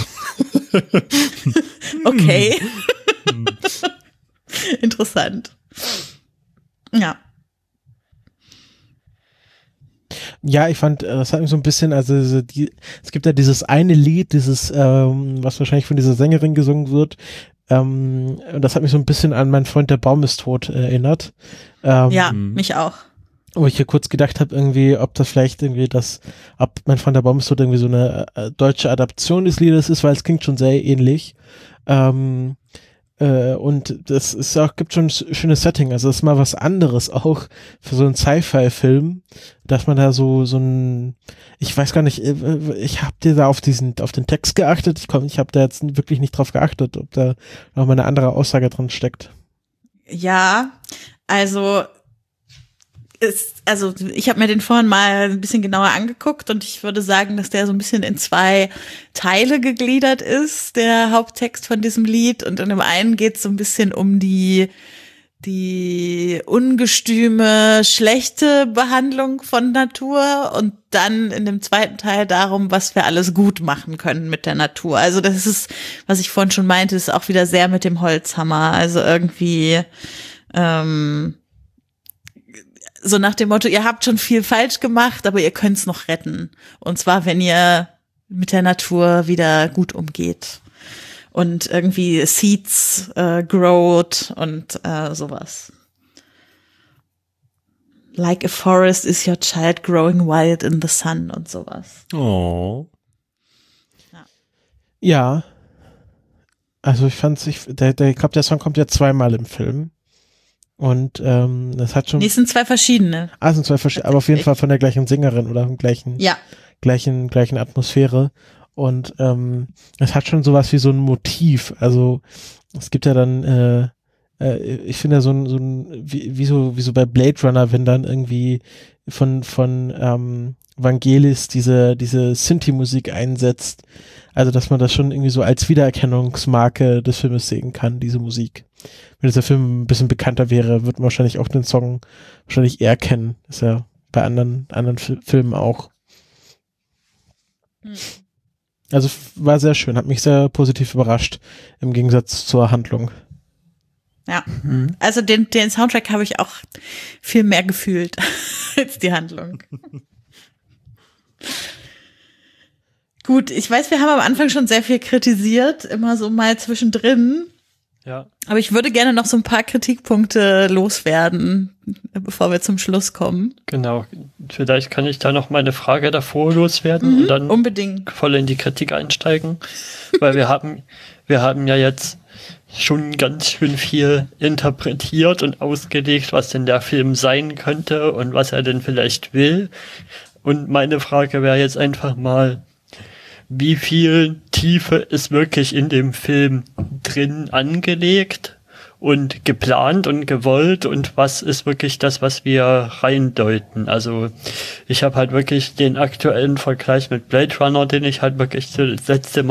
Okay. Interessant. Ja. Ja, ich fand, das hat mich so ein bisschen, also es gibt ja dieses eine Lied, was wahrscheinlich von dieser Sängerin gesungen wird, und das hat mich so ein bisschen an Mein Freund der Baum ist tot erinnert. Ja, mich auch. Wo ich hier kurz gedacht habe, irgendwie, ob das vielleicht irgendwie ob Mein Freund der Baum ist tot irgendwie so eine deutsche Adaption des Liedes ist, weil es klingt schon sehr ähnlich. Und das ist auch, gibt schon ein schönes Setting. Also das ist mal was anderes auch für so einen Sci-Fi-Film, dass man da so ein, ich weiß gar nicht, ich habe dir da auf den Text geachtet. Ich habe da jetzt wirklich nicht drauf geachtet, ob da noch mal eine andere Aussage drin steckt. Ja, also ich habe mir den vorhin mal ein bisschen genauer angeguckt und ich würde sagen, dass der so ein bisschen in 2 Teile gegliedert ist, der Haupttext von diesem Lied. Und in dem einen geht es so ein bisschen um die ungestüme, schlechte Behandlung von Natur und dann in dem zweiten Teil darum, was wir alles gut machen können mit der Natur. Also das ist, was ich vorhin schon meinte, ist auch wieder sehr mit dem Holzhammer. Also irgendwie so nach dem Motto, ihr habt schon viel falsch gemacht, aber ihr könnt's noch retten. Und zwar, wenn ihr mit der Natur wieder gut umgeht. Und irgendwie Seeds growt und sowas. Like a forest is your child growing wild in the sun und sowas. Oh. Ja. Also ich glaube, der Song kommt ja 2-mal im Film. Und das hat schon. Nee, es sind 2 verschiedene. Ah, es sind 2 verschiedene, aber auf jeden Fall von der gleichen Sängerin oder vom gleichen Atmosphäre. Und es hat schon sowas wie so ein Motiv. Also es gibt ja dann, ich finde ja so ein wie so bei Blade Runner, wenn dann irgendwie von Vangelis diese Synthi-Musik einsetzt. Also dass man das schon irgendwie so als Wiedererkennungsmarke des Filmes sehen kann, diese Musik. Wenn dieser Film ein bisschen bekannter wäre, wird man wahrscheinlich auch den Song wahrscheinlich eher kennen. Ist ja bei anderen Filmen auch. Also war sehr schön, hat mich sehr positiv überrascht, im Gegensatz zur Handlung. Ja, also den Soundtrack habe ich auch viel mehr gefühlt als die Handlung. Gut, ich weiß, wir haben am Anfang schon sehr viel kritisiert, immer so mal zwischendrin. Ja. Aber ich würde gerne noch so ein paar Kritikpunkte loswerden, bevor wir zum Schluss kommen. Genau. Vielleicht kann ich da noch meine Frage davor loswerden und dann unbedingt voll in die Kritik einsteigen. Weil wir haben ja jetzt schon ganz schön viel interpretiert und ausgelegt, was denn der Film sein könnte und was er denn vielleicht will. Und meine Frage wäre jetzt einfach mal, wie viel Tiefe ist wirklich in dem Film drin angelegt und geplant und gewollt und was ist wirklich das, was wir reindeuten. Also ich habe halt wirklich den aktuellen Vergleich mit Blade Runner, den ich halt wirklich das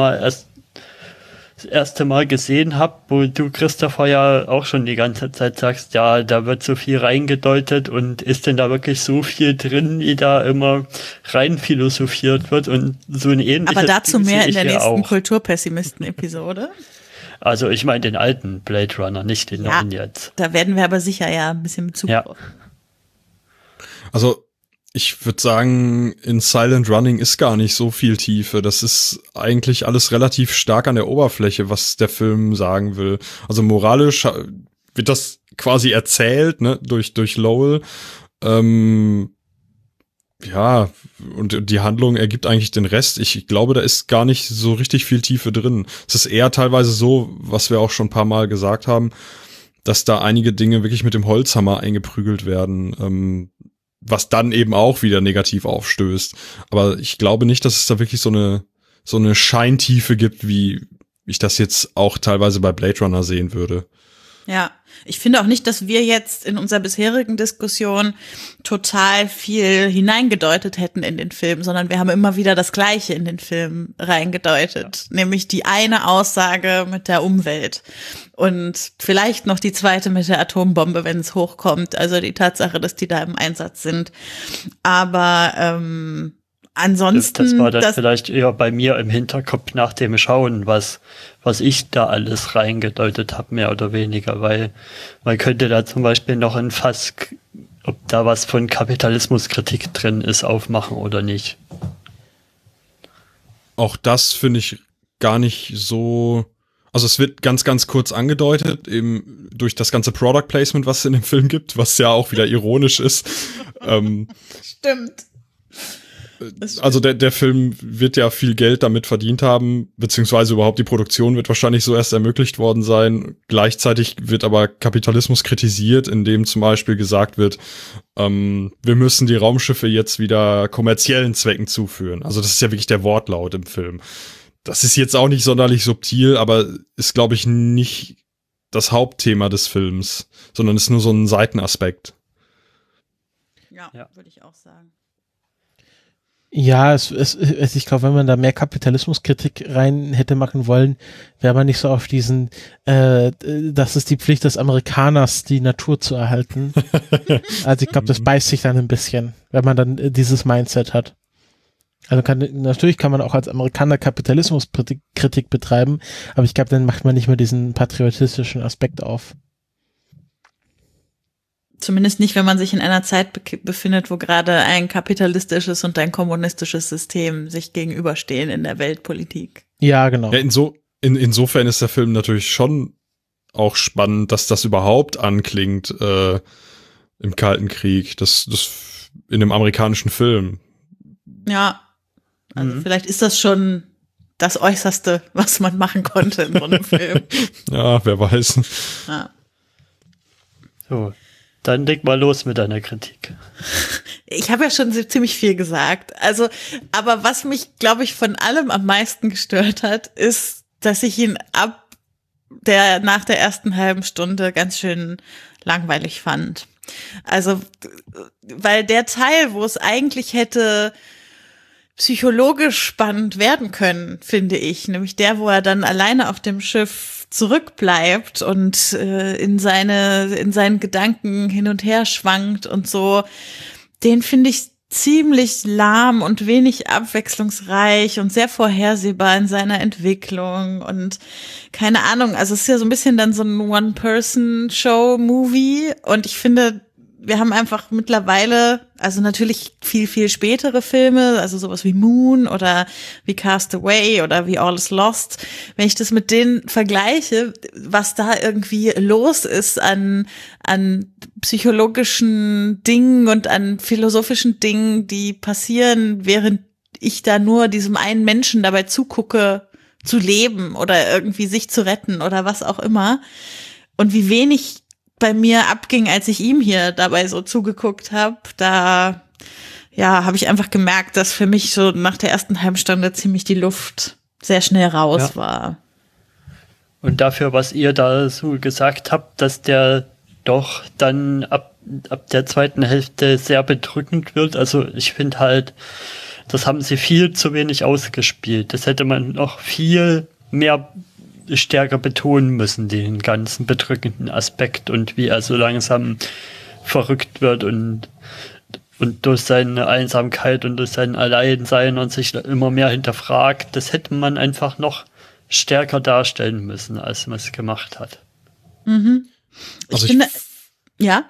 erste Mal gesehen habe, wo du, Christopher, ja auch schon die ganze Zeit sagst, ja, da wird so viel reingedeutet und ist denn da wirklich so viel drin, wie da immer rein philosophiert wird und so ein ähnliches. Aber dazu mehr in der nächsten Kulturpessimisten-Episode. Also ich meine den alten Blade Runner, nicht den neuen jetzt. Da werden wir aber sicher ein bisschen Bezug drauf. Also ich würde sagen, in Silent Running ist gar nicht so viel Tiefe. Das ist eigentlich alles relativ stark an der Oberfläche, was der Film sagen will. Also moralisch wird das quasi erzählt, ne, durch Lowell. Ja, und die Handlung ergibt eigentlich den Rest. Ich glaube, da ist gar nicht so richtig viel Tiefe drin. Es ist eher teilweise so, was wir auch schon ein paar Mal gesagt haben, dass da einige Dinge wirklich mit dem Holzhammer eingeprügelt werden, was dann eben auch wieder negativ aufstößt. Aber ich glaube nicht, dass es da wirklich so eine Scheintiefe gibt, wie ich das jetzt auch teilweise bei Blade Runner sehen würde. Ja, ich finde auch nicht, dass wir jetzt in unserer bisherigen Diskussion total viel hineingedeutet hätten in den Film, sondern wir haben immer wieder das Gleiche in den Film reingedeutet, nämlich die eine Aussage mit der Umwelt und vielleicht noch die zweite mit der Atombombe, wenn es hochkommt, also die Tatsache, dass die da im Einsatz sind. Aber ansonsten. Das war dann vielleicht eher bei mir im Hinterkopf nach dem Schauen, was ich da alles reingedeutet habe, mehr oder weniger, weil man könnte da zum Beispiel noch ein Fass, ob da was von Kapitalismuskritik drin ist, aufmachen oder nicht. Auch das finde ich gar nicht so. Also es wird ganz, ganz kurz angedeutet, eben durch das ganze Product Placement, was es in dem Film gibt, was ja auch wieder ironisch ist. Stimmt. Also der Film wird ja viel Geld damit verdient haben, beziehungsweise überhaupt die Produktion wird wahrscheinlich so erst ermöglicht worden sein. Gleichzeitig wird aber Kapitalismus kritisiert, indem zum Beispiel gesagt wird, wir müssen die Raumschiffe jetzt wieder kommerziellen Zwecken zuführen. Also das ist ja wirklich der Wortlaut im Film. Das ist jetzt auch nicht sonderlich subtil, aber ist, glaube ich, nicht das Hauptthema des Films, sondern ist nur so ein Seitenaspekt. Ja, würde ich auch sagen. Ja, ich glaube, wenn man da mehr Kapitalismuskritik rein hätte machen wollen, wäre man nicht so auf diesen, das ist die Pflicht des Amerikaners, die Natur zu erhalten. Also ich glaube, das beißt sich dann ein bisschen, wenn man dann dieses Mindset hat. Also natürlich kann man auch als Amerikaner Kapitalismuskritik betreiben, aber ich glaube, dann macht man nicht mehr diesen patriotistischen Aspekt auf. Zumindest nicht, wenn man sich in einer Zeit befindet, wo gerade ein kapitalistisches und ein kommunistisches System sich gegenüberstehen in der Weltpolitik. Ja, genau. Ja, insofern ist der Film natürlich schon auch spannend, dass das überhaupt anklingt im Kalten Krieg, das in einem amerikanischen Film. Ja, also vielleicht ist das schon das Äußerste, was man machen konnte in so einem Film. Ja, wer weiß. Ja. So. Dann leg mal los mit deiner Kritik. Ich habe ja schon ziemlich viel gesagt. Also, aber was mich, glaube ich, von allem am meisten gestört hat, ist, dass ich ihn nach der ersten halben Stunde ganz schön langweilig fand. Also, weil der Teil, wo es eigentlich hätte psychologisch spannend werden können, finde ich, nämlich der, wo er dann alleine auf dem Schiff zurückbleibt und in seinen Gedanken hin und her schwankt und so, den finde ich ziemlich lahm und wenig abwechslungsreich und sehr vorhersehbar in seiner Entwicklung und keine Ahnung, also es ist ja so ein bisschen dann so ein One-Person-Show-Movie und ich finde, wir haben einfach mittlerweile, also natürlich viel, viel spätere Filme, also sowas wie Moon oder wie Cast Away oder wie All is Lost. Wenn ich das mit denen vergleiche, was da irgendwie los ist an psychologischen Dingen und an philosophischen Dingen, die passieren, während ich da nur diesem einen Menschen dabei zugucke, zu leben oder irgendwie sich zu retten oder was auch immer. Und wie wenig bei mir abging, als ich ihm hier dabei so zugeguckt habe, da habe ich einfach gemerkt, dass für mich so nach der ersten halben Stunde ziemlich die Luft sehr schnell raus war. Und dafür, was ihr da so gesagt habt, dass der doch dann ab der zweiten Hälfte sehr bedrückend wird, also ich finde halt, das haben sie viel zu wenig ausgespielt. Das hätte man noch viel mehr stärker betonen müssen, den ganzen bedrückenden Aspekt und wie er so langsam verrückt wird und durch seine Einsamkeit und durch sein Alleinsein und sich immer mehr hinterfragt. Das hätte man einfach noch stärker darstellen müssen, als man es gemacht hat. Mhm. Also ich finde, ja?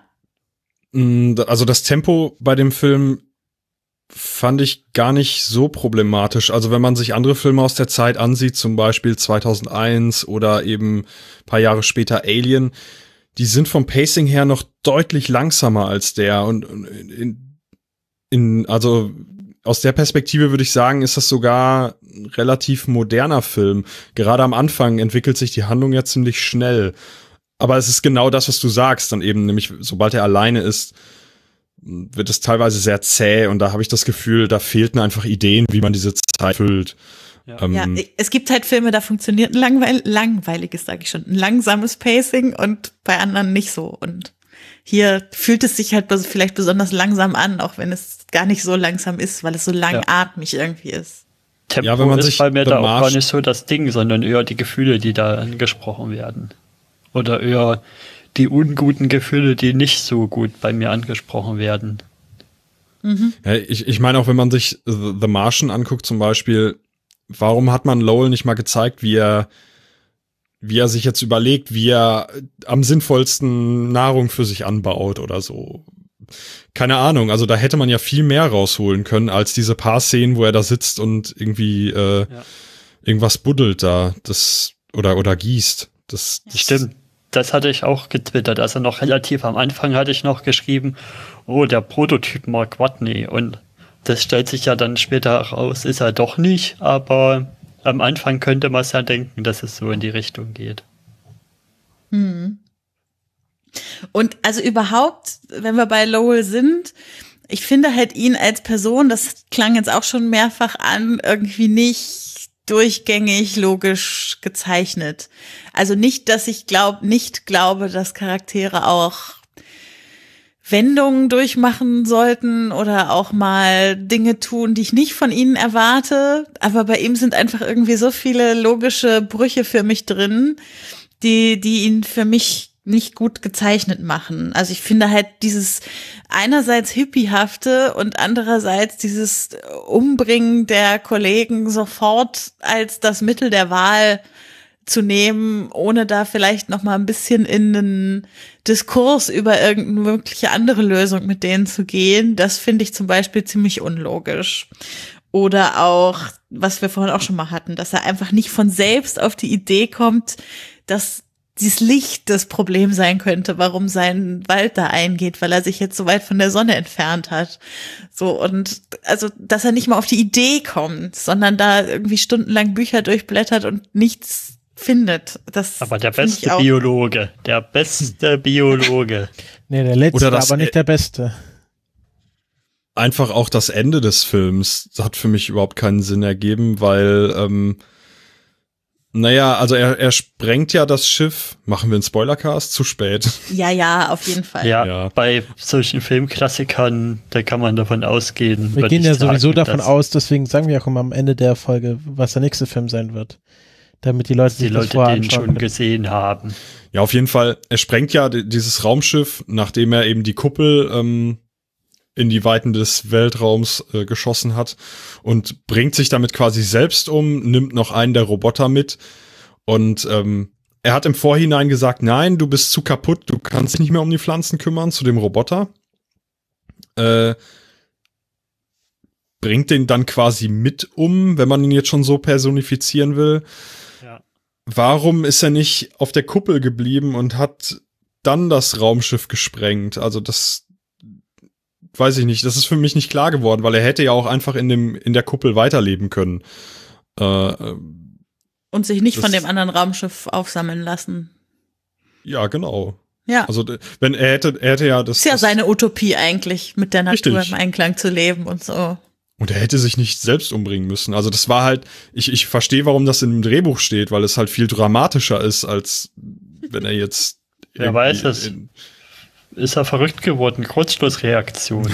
Also das Tempo bei dem Film fand ich gar nicht so problematisch. Also wenn man sich andere Filme aus der Zeit ansieht, zum Beispiel 2001 oder eben ein paar Jahre später Alien, die sind vom Pacing her noch deutlich langsamer als der. Und also aus der Perspektive würde ich sagen, ist das sogar ein relativ moderner Film. Gerade am Anfang entwickelt sich die Handlung ja ziemlich schnell. Aber es ist genau das, was du sagst, dann eben, nämlich sobald er alleine ist, wird es teilweise sehr zäh und da habe ich das Gefühl, da fehlten einfach Ideen, wie man diese Zeit füllt. Ja, es gibt halt Filme, da funktioniert ein langweiliges, sage ich schon, ein langsames Pacing und bei anderen nicht so. Und hier fühlt es sich halt vielleicht besonders langsam an, auch wenn es gar nicht so langsam ist, weil es so langatmig irgendwie ist. Tempo wenn man ist bei mir da auch gar nicht so das Ding, sondern eher die Gefühle, die da angesprochen werden. Oder eher die unguten Gefühle, die nicht so gut bei mir angesprochen werden. Mhm. Ja, ich meine auch, wenn man sich The Martian anguckt zum Beispiel, warum hat man Lowell nicht mal gezeigt, wie er sich jetzt überlegt, wie er am sinnvollsten Nahrung für sich anbaut oder so. Keine Ahnung, also da hätte man ja viel mehr rausholen können, als diese paar Szenen, wo er da sitzt und irgendwie irgendwas buddelt da, oder gießt. Das stimmt. Das hatte ich auch getwittert. Also noch relativ am Anfang hatte ich noch geschrieben, oh, der Prototyp Mark Watney. Und Das stellt sich ja dann später raus, ist er doch nicht, aber am Anfang könnte man es ja denken, dass es so in die Richtung geht. Und also überhaupt, wenn wir bei Lowell sind, ich finde halt ihn als Person, das klang jetzt auch schon mehrfach an, irgendwie nicht durchgängig logisch gezeichnet. Also nicht, dass ich nicht glaube, dass Charaktere auch Wendungen durchmachen sollten oder auch mal Dinge tun, die ich nicht von ihnen erwarte. Aber bei ihm sind einfach irgendwie so viele logische Brüche für mich drin, die ihn für mich nicht gut gezeichnet machen. Also ich finde halt dieses einerseits Hippiehafte und andererseits dieses Umbringen der Kollegen sofort als das Mittel der Wahl zu nehmen, ohne da vielleicht noch mal ein bisschen in einen Diskurs über irgendeine mögliche andere Lösung mit denen zu gehen, das finde ich zum Beispiel ziemlich unlogisch. Oder auch, was wir vorhin auch schon mal hatten, dass er einfach nicht von selbst auf die Idee kommt, dass dieses Licht das Problem sein könnte, warum sein Wald da eingeht, weil er sich jetzt so weit von der Sonne entfernt hat. So, und also, dass er nicht mal auf die Idee kommt, sondern da irgendwie stundenlang Bücher durchblättert und nichts findet. Das aber der beste Biologe. Nee, der letzte, aber nicht der beste. Einfach auch das Ende des Films hat für mich überhaupt keinen Sinn ergeben, weil also er sprengt ja das Schiff. Machen wir einen Spoilercast? Zu spät. Ja, auf jeden Fall. Ja, bei solchen Filmklassikern, da kann man davon ausgehen. Wir gehen ja sowieso davon aus, deswegen sagen wir auch immer am Ende der Folge, was der nächste Film sein wird. Damit die Leute den schon gesehen haben. Ja, auf jeden Fall. Er sprengt ja dieses Raumschiff, nachdem er eben die Kuppel in die Weiten des Weltraums geschossen hat und bringt sich damit quasi selbst um, nimmt noch einen der Roboter mit und er hat im Vorhinein gesagt, nein, du bist zu kaputt, du kannst dich nicht mehr um die Pflanzen kümmern, zu dem Roboter. Bringt den dann quasi mit um, wenn man ihn jetzt schon so personifizieren will. Ja. Warum ist er nicht auf der Kuppel geblieben und hat dann das Raumschiff gesprengt? Also das weiß ich nicht, das ist für mich nicht klar geworden, weil er hätte ja auch einfach in der Kuppel weiterleben können. Und sich nicht von dem anderen Raumschiff aufsammeln lassen. Ja, genau. Ja. Also wenn er hätte ja das. Ist ja seine Utopie eigentlich, mit der Natur richtig. im Einklang zu leben und so. Und er hätte sich nicht selbst umbringen müssen. Also das war halt, ich verstehe, warum das in dem Drehbuch steht, weil es halt viel dramatischer ist, als wenn er jetzt. Wer weiß es. Ist er verrückt geworden? Kurzschlussreaktion.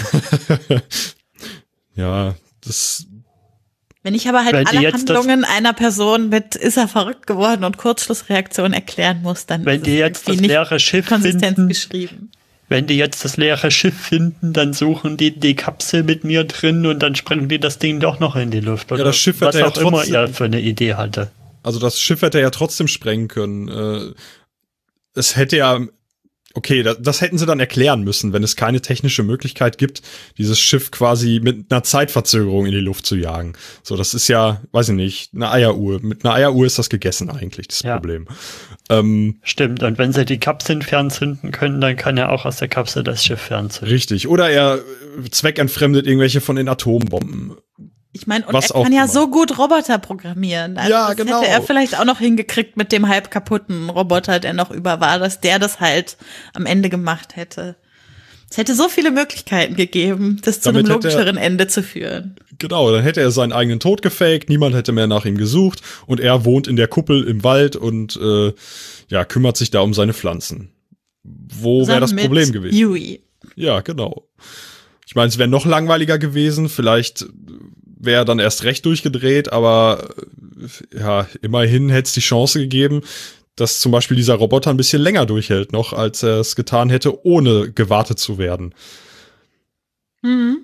Ja, das. Wenn ich aber halt alle Handlungen einer Person mit ist er verrückt geworden und Kurzschlussreaktion erklären muss, dann wenn die jetzt das leere Schiff finden, geschrieben. Wenn die jetzt das leere Schiff finden, dann suchen die Kapsel mit mir drin und dann sprengen die das Ding doch noch in die Luft. Oder ja, das Schiff was hätte auch immer er für eine Idee hatte. Also das Schiff hätte er ja trotzdem sprengen können. Es hätte ja. Okay, das hätten sie dann erklären müssen, wenn es keine technische Möglichkeit gibt, dieses Schiff quasi mit einer Zeitverzögerung in die Luft zu jagen. So, das ist ja, weiß ich nicht, eine Eieruhr. Mit einer Eieruhr ist das gegessen eigentlich, das Problem. Stimmt, und wenn sie die Kapseln fernzünden können, dann kann er auch aus der Kapsel das Schiff fernzünden. Richtig, oder er zweckentfremdet irgendwelche von den Atombomben. Ich meine, und er kann ja so gut Roboter programmieren. Also ja, das genau. Hätte er vielleicht auch noch hingekriegt mit dem halb kaputten Roboter, der noch über war, dass der das halt am Ende gemacht hätte. Es hätte so viele Möglichkeiten gegeben, das zu einem logischeren Ende zu führen. Genau, dann hätte er seinen eigenen Tod gefaked, niemand hätte mehr nach ihm gesucht und er wohnt in der Kuppel im Wald und kümmert sich da um seine Pflanzen. Wo wäre das Problem gewesen? Yui. Ja, genau. Ich meine, es wäre noch langweiliger gewesen, vielleicht wäre dann erst recht durchgedreht, aber ja, immerhin hätte es die Chance gegeben, dass zum Beispiel dieser Roboter ein bisschen länger durchhält noch, als er es getan hätte, ohne gewartet zu werden. Mhm.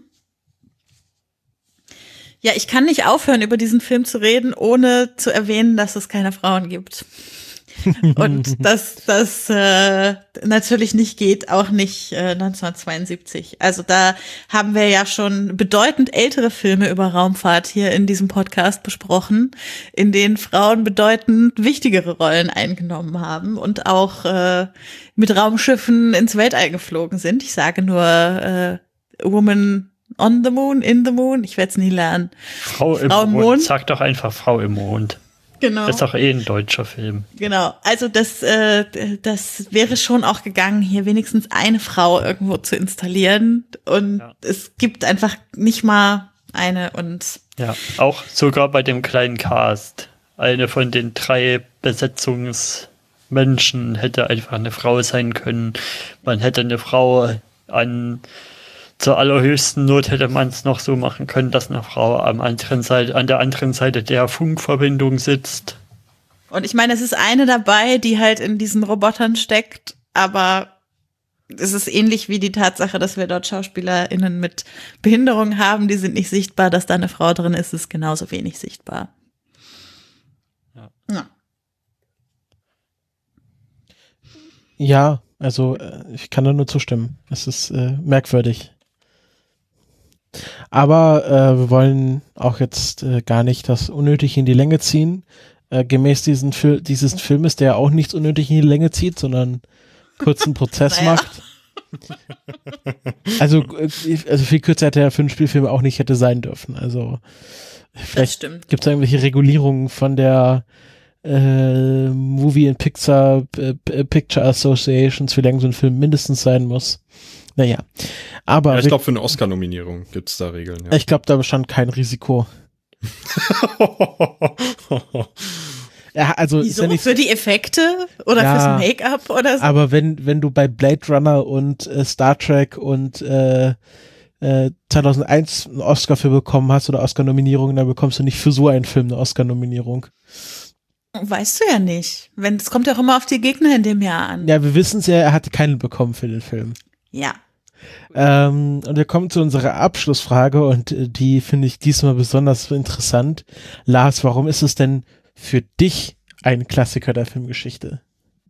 Ja, ich kann nicht aufhören, über diesen Film zu reden, ohne zu erwähnen, dass es keine Frauen gibt. Und dass das natürlich nicht geht, auch nicht 1972. Also da haben wir ja schon bedeutend ältere Filme über Raumfahrt hier in diesem Podcast besprochen, in denen Frauen bedeutend wichtigere Rollen eingenommen haben und auch mit Raumschiffen ins Weltall geflogen sind. Ich sage nur Woman On the Moon, In the Moon, ich werde es nie lernen. Frau im Mond. Sag doch einfach Frau im Mond. Genau. Das ist doch ein deutscher Film. Genau, also das wäre schon auch gegangen, hier wenigstens eine Frau irgendwo zu installieren. Und es gibt einfach nicht mal eine. Und ja, auch sogar bei dem kleinen Cast. Eine von den 3 Besetzungsmenschen hätte einfach eine Frau sein können. Man hätte eine Frau zur allerhöchsten Not hätte man es noch so machen können, dass eine Frau an der anderen Seite der Funkverbindung sitzt. Und ich meine, es ist eine dabei, die halt in diesen Robotern steckt, aber es ist ähnlich wie die Tatsache, dass wir dort SchauspielerInnen mit Behinderung haben, die sind nicht sichtbar, dass da eine Frau drin ist genauso wenig sichtbar. Ja, also ich kann da nur zustimmen. Es ist merkwürdig. Aber wir wollen auch jetzt gar nicht das unnötig in die Länge ziehen. Gemäß dieses Filmes, der auch nichts unnötig in die Länge zieht, sondern kurzen Prozess macht. Also viel kürzer hätte er für einen Spielfilm auch nicht hätte sein dürfen. Also vielleicht gibt es irgendwelche Regulierungen von der Movie and Picture Associations, wie lange so ein Film mindestens sein muss. Naja, aber ja, ich glaube, für eine Oscar-Nominierung gibt es da Regeln. Ja. Ich glaube, da bestand kein Risiko. Ja, also wieso? Ist ja nicht für die Effekte oder fürs Make-up oder so? Aber wenn du bei Blade Runner und Star Trek und 2001 einen Oscar für bekommen hast oder Oscar-Nominierung, dann bekommst du nicht für so einen Film eine Oscar-Nominierung. Weißt du ja nicht. Es kommt ja auch immer auf die Gegner in dem Jahr an. Ja, wir wissen es ja, er hatte keinen bekommen für den Film. Ja. Und wir kommen zu unserer Abschlussfrage und die finde ich diesmal besonders interessant. Lars, warum ist es denn für dich ein Klassiker der Filmgeschichte?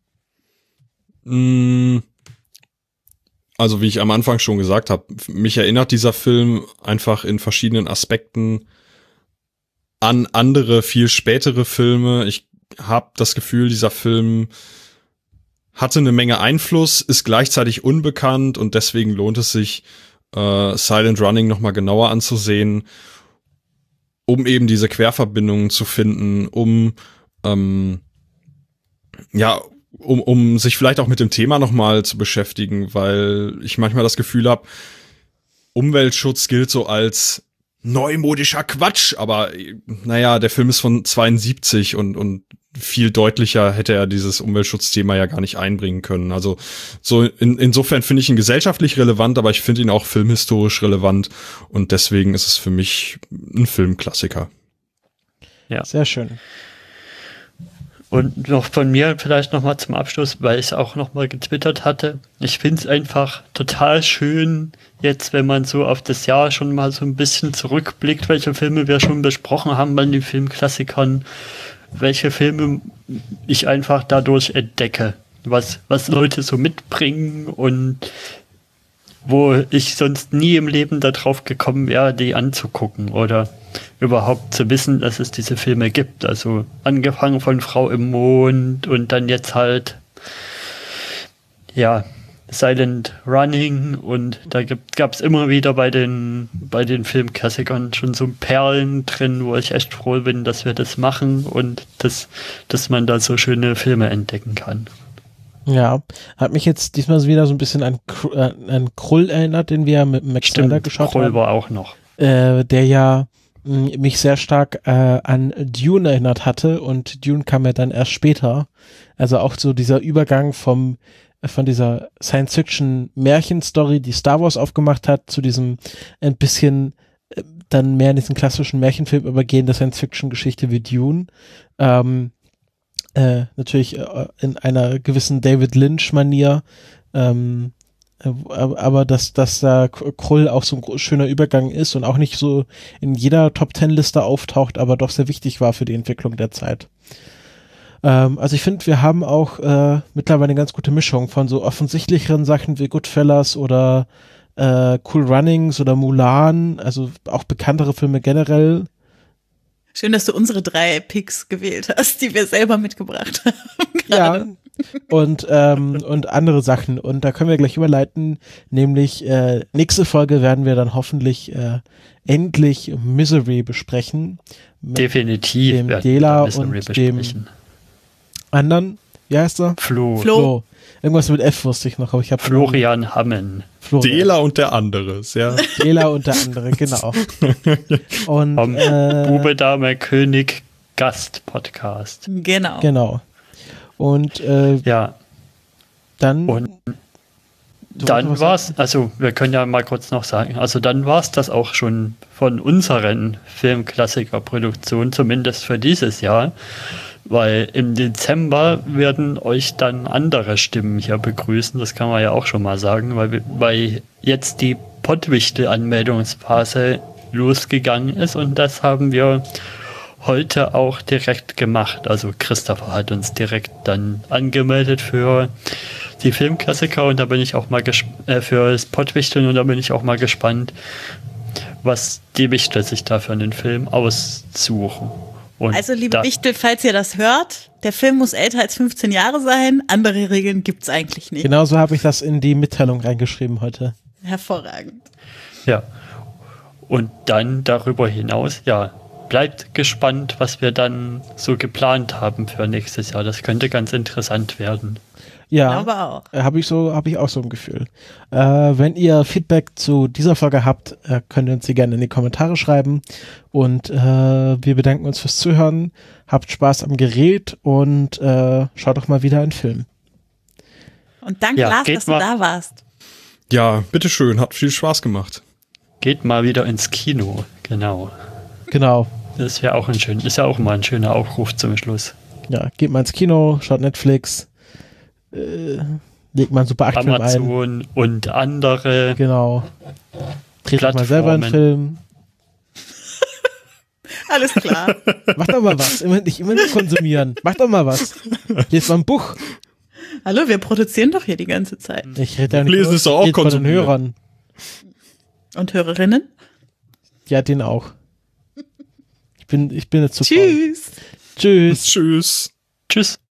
Also wie ich am Anfang schon gesagt habe, mich erinnert dieser Film einfach in verschiedenen Aspekten an andere, viel spätere Filme. Ich habe das Gefühl, dieser Film hatte eine Menge Einfluss, ist gleichzeitig unbekannt und deswegen lohnt es sich, Silent Running nochmal genauer anzusehen, um eben diese Querverbindungen zu finden, um sich vielleicht auch mit dem Thema nochmal zu beschäftigen, weil ich manchmal das Gefühl habe, Umweltschutz gilt so als neumodischer Quatsch, aber naja, der Film ist von 72 und viel deutlicher hätte er dieses Umweltschutzthema ja gar nicht einbringen können. Also so insofern finde ich ihn gesellschaftlich relevant, aber ich finde ihn auch filmhistorisch relevant und deswegen ist es für mich ein Filmklassiker. Ja. Sehr schön. Und noch von mir vielleicht nochmal zum Abschluss, weil ich es auch nochmal getwittert hatte. Ich finde es einfach total schön, jetzt, wenn man so auf das Jahr schon mal so ein bisschen zurückblickt, welche Filme wir schon besprochen haben bei den Filmklassikern, welche Filme ich einfach dadurch entdecke, was Leute so mitbringen und wo ich sonst nie im Leben darauf gekommen wäre, die anzugucken oder überhaupt zu wissen, dass es diese Filme gibt. Also angefangen von Frau im Mond und dann jetzt halt Silent Running und da gab es immer wieder bei den Filmklassikern schon so Perlen drin, wo ich echt froh bin, dass wir das machen und dass man da so schöne Filme entdecken kann. Ja, hat mich jetzt diesmal wieder so ein bisschen an Krull erinnert, den wir mit Max Snyder geschaut haben. Krull war auch noch. Der ja mich sehr stark an Dune erinnert hatte und Dune kam ja dann erst später. Also auch so dieser Übergang von dieser Science-Fiction-Märchen-Story, die Star Wars aufgemacht hat, zu diesem ein bisschen dann mehr in diesen klassischen Märchenfilm übergehende Science-Fiction-Geschichte wie Dune. Natürlich in einer gewissen David Lynch-Manier, aber dass da Krull auch so ein schöner Übergang ist und auch nicht so in jeder Top-10-Liste auftaucht, aber doch sehr wichtig war für die Entwicklung der Zeit. Also ich finde, wir haben auch mittlerweile eine ganz gute Mischung von so offensichtlicheren Sachen wie Goodfellas oder Cool Runnings oder Mulan, also auch bekanntere Filme generell. Schön, dass du unsere 3 Picks gewählt hast, die wir selber mitgebracht haben. Ja, und andere Sachen. Und da können wir gleich überleiten, nämlich nächste Folge werden wir dann hoffentlich endlich Misery besprechen. Definitiv dem werden Dela wir Misery und besprechen. dem anderen, wie heißt er? Flo. Irgendwas mit F wusste ich noch, aber ich habe Florian Hammen. Dela und der andere, sehr. Dela und der andere, genau. Und Bube, Dame, König, Gast-Podcast. Genau. Und ja. Dann war's, also wir können ja mal kurz noch sagen, also dann war's das auch schon von unseren Filmklassiker-Produktionen, zumindest für dieses Jahr, weil im Dezember werden euch dann andere Stimmen hier begrüßen, das kann man ja auch schon mal sagen, weil jetzt die Pottwichtel-Anmeldungsphase losgegangen ist und das haben wir heute auch direkt gemacht. Also Christopher hat uns direkt dann angemeldet für die Filmklassiker und da bin ich auch mal für das Pottwichteln und da bin ich auch mal gespannt, was die Wichtel sich da für einen Film aussuchen. Und also liebe Wichtel, falls ihr das hört, der Film muss älter als 15 Jahre sein, andere Regeln gibt's eigentlich nicht. Genauso habe ich das in die Mitteilung reingeschrieben heute. Hervorragend. Ja, und dann darüber hinaus, ja, bleibt gespannt, was wir dann so geplant haben für nächstes Jahr. Das könnte ganz interessant werden. Ja, glaube auch. Habe ich auch so ein Gefühl. Wenn ihr Feedback zu dieser Folge habt, könnt ihr uns die gerne in die Kommentare schreiben. Und wir bedanken uns fürs Zuhören. Habt Spaß am Gerät und schaut doch mal wieder einen Film. Und danke, Lars, dass du da warst. Ja, bitteschön, hat viel Spaß gemacht. Geht mal wieder ins Kino, genau. Das wäre auch ist ja auch mal ein schöner Aufruf zum Schluss. Ja, geht mal ins Kino, schaut Netflix, legt mal einen Super 8-Film ein. Amazon und andere. Genau. Dreht mal selber einen Film. Alles klar. Mach doch mal was. Nicht immer nur konsumieren. Mach doch mal was. Lest mal ein Buch. Hallo, wir produzieren doch hier die ganze Zeit. Ich rede ja nicht Lesen ist doch auch von den Hörern. Und Hörerinnen? Ja, den auch. Ich bin jetzt zu Tschüss. Tschüss. Tschüss. Tschüss.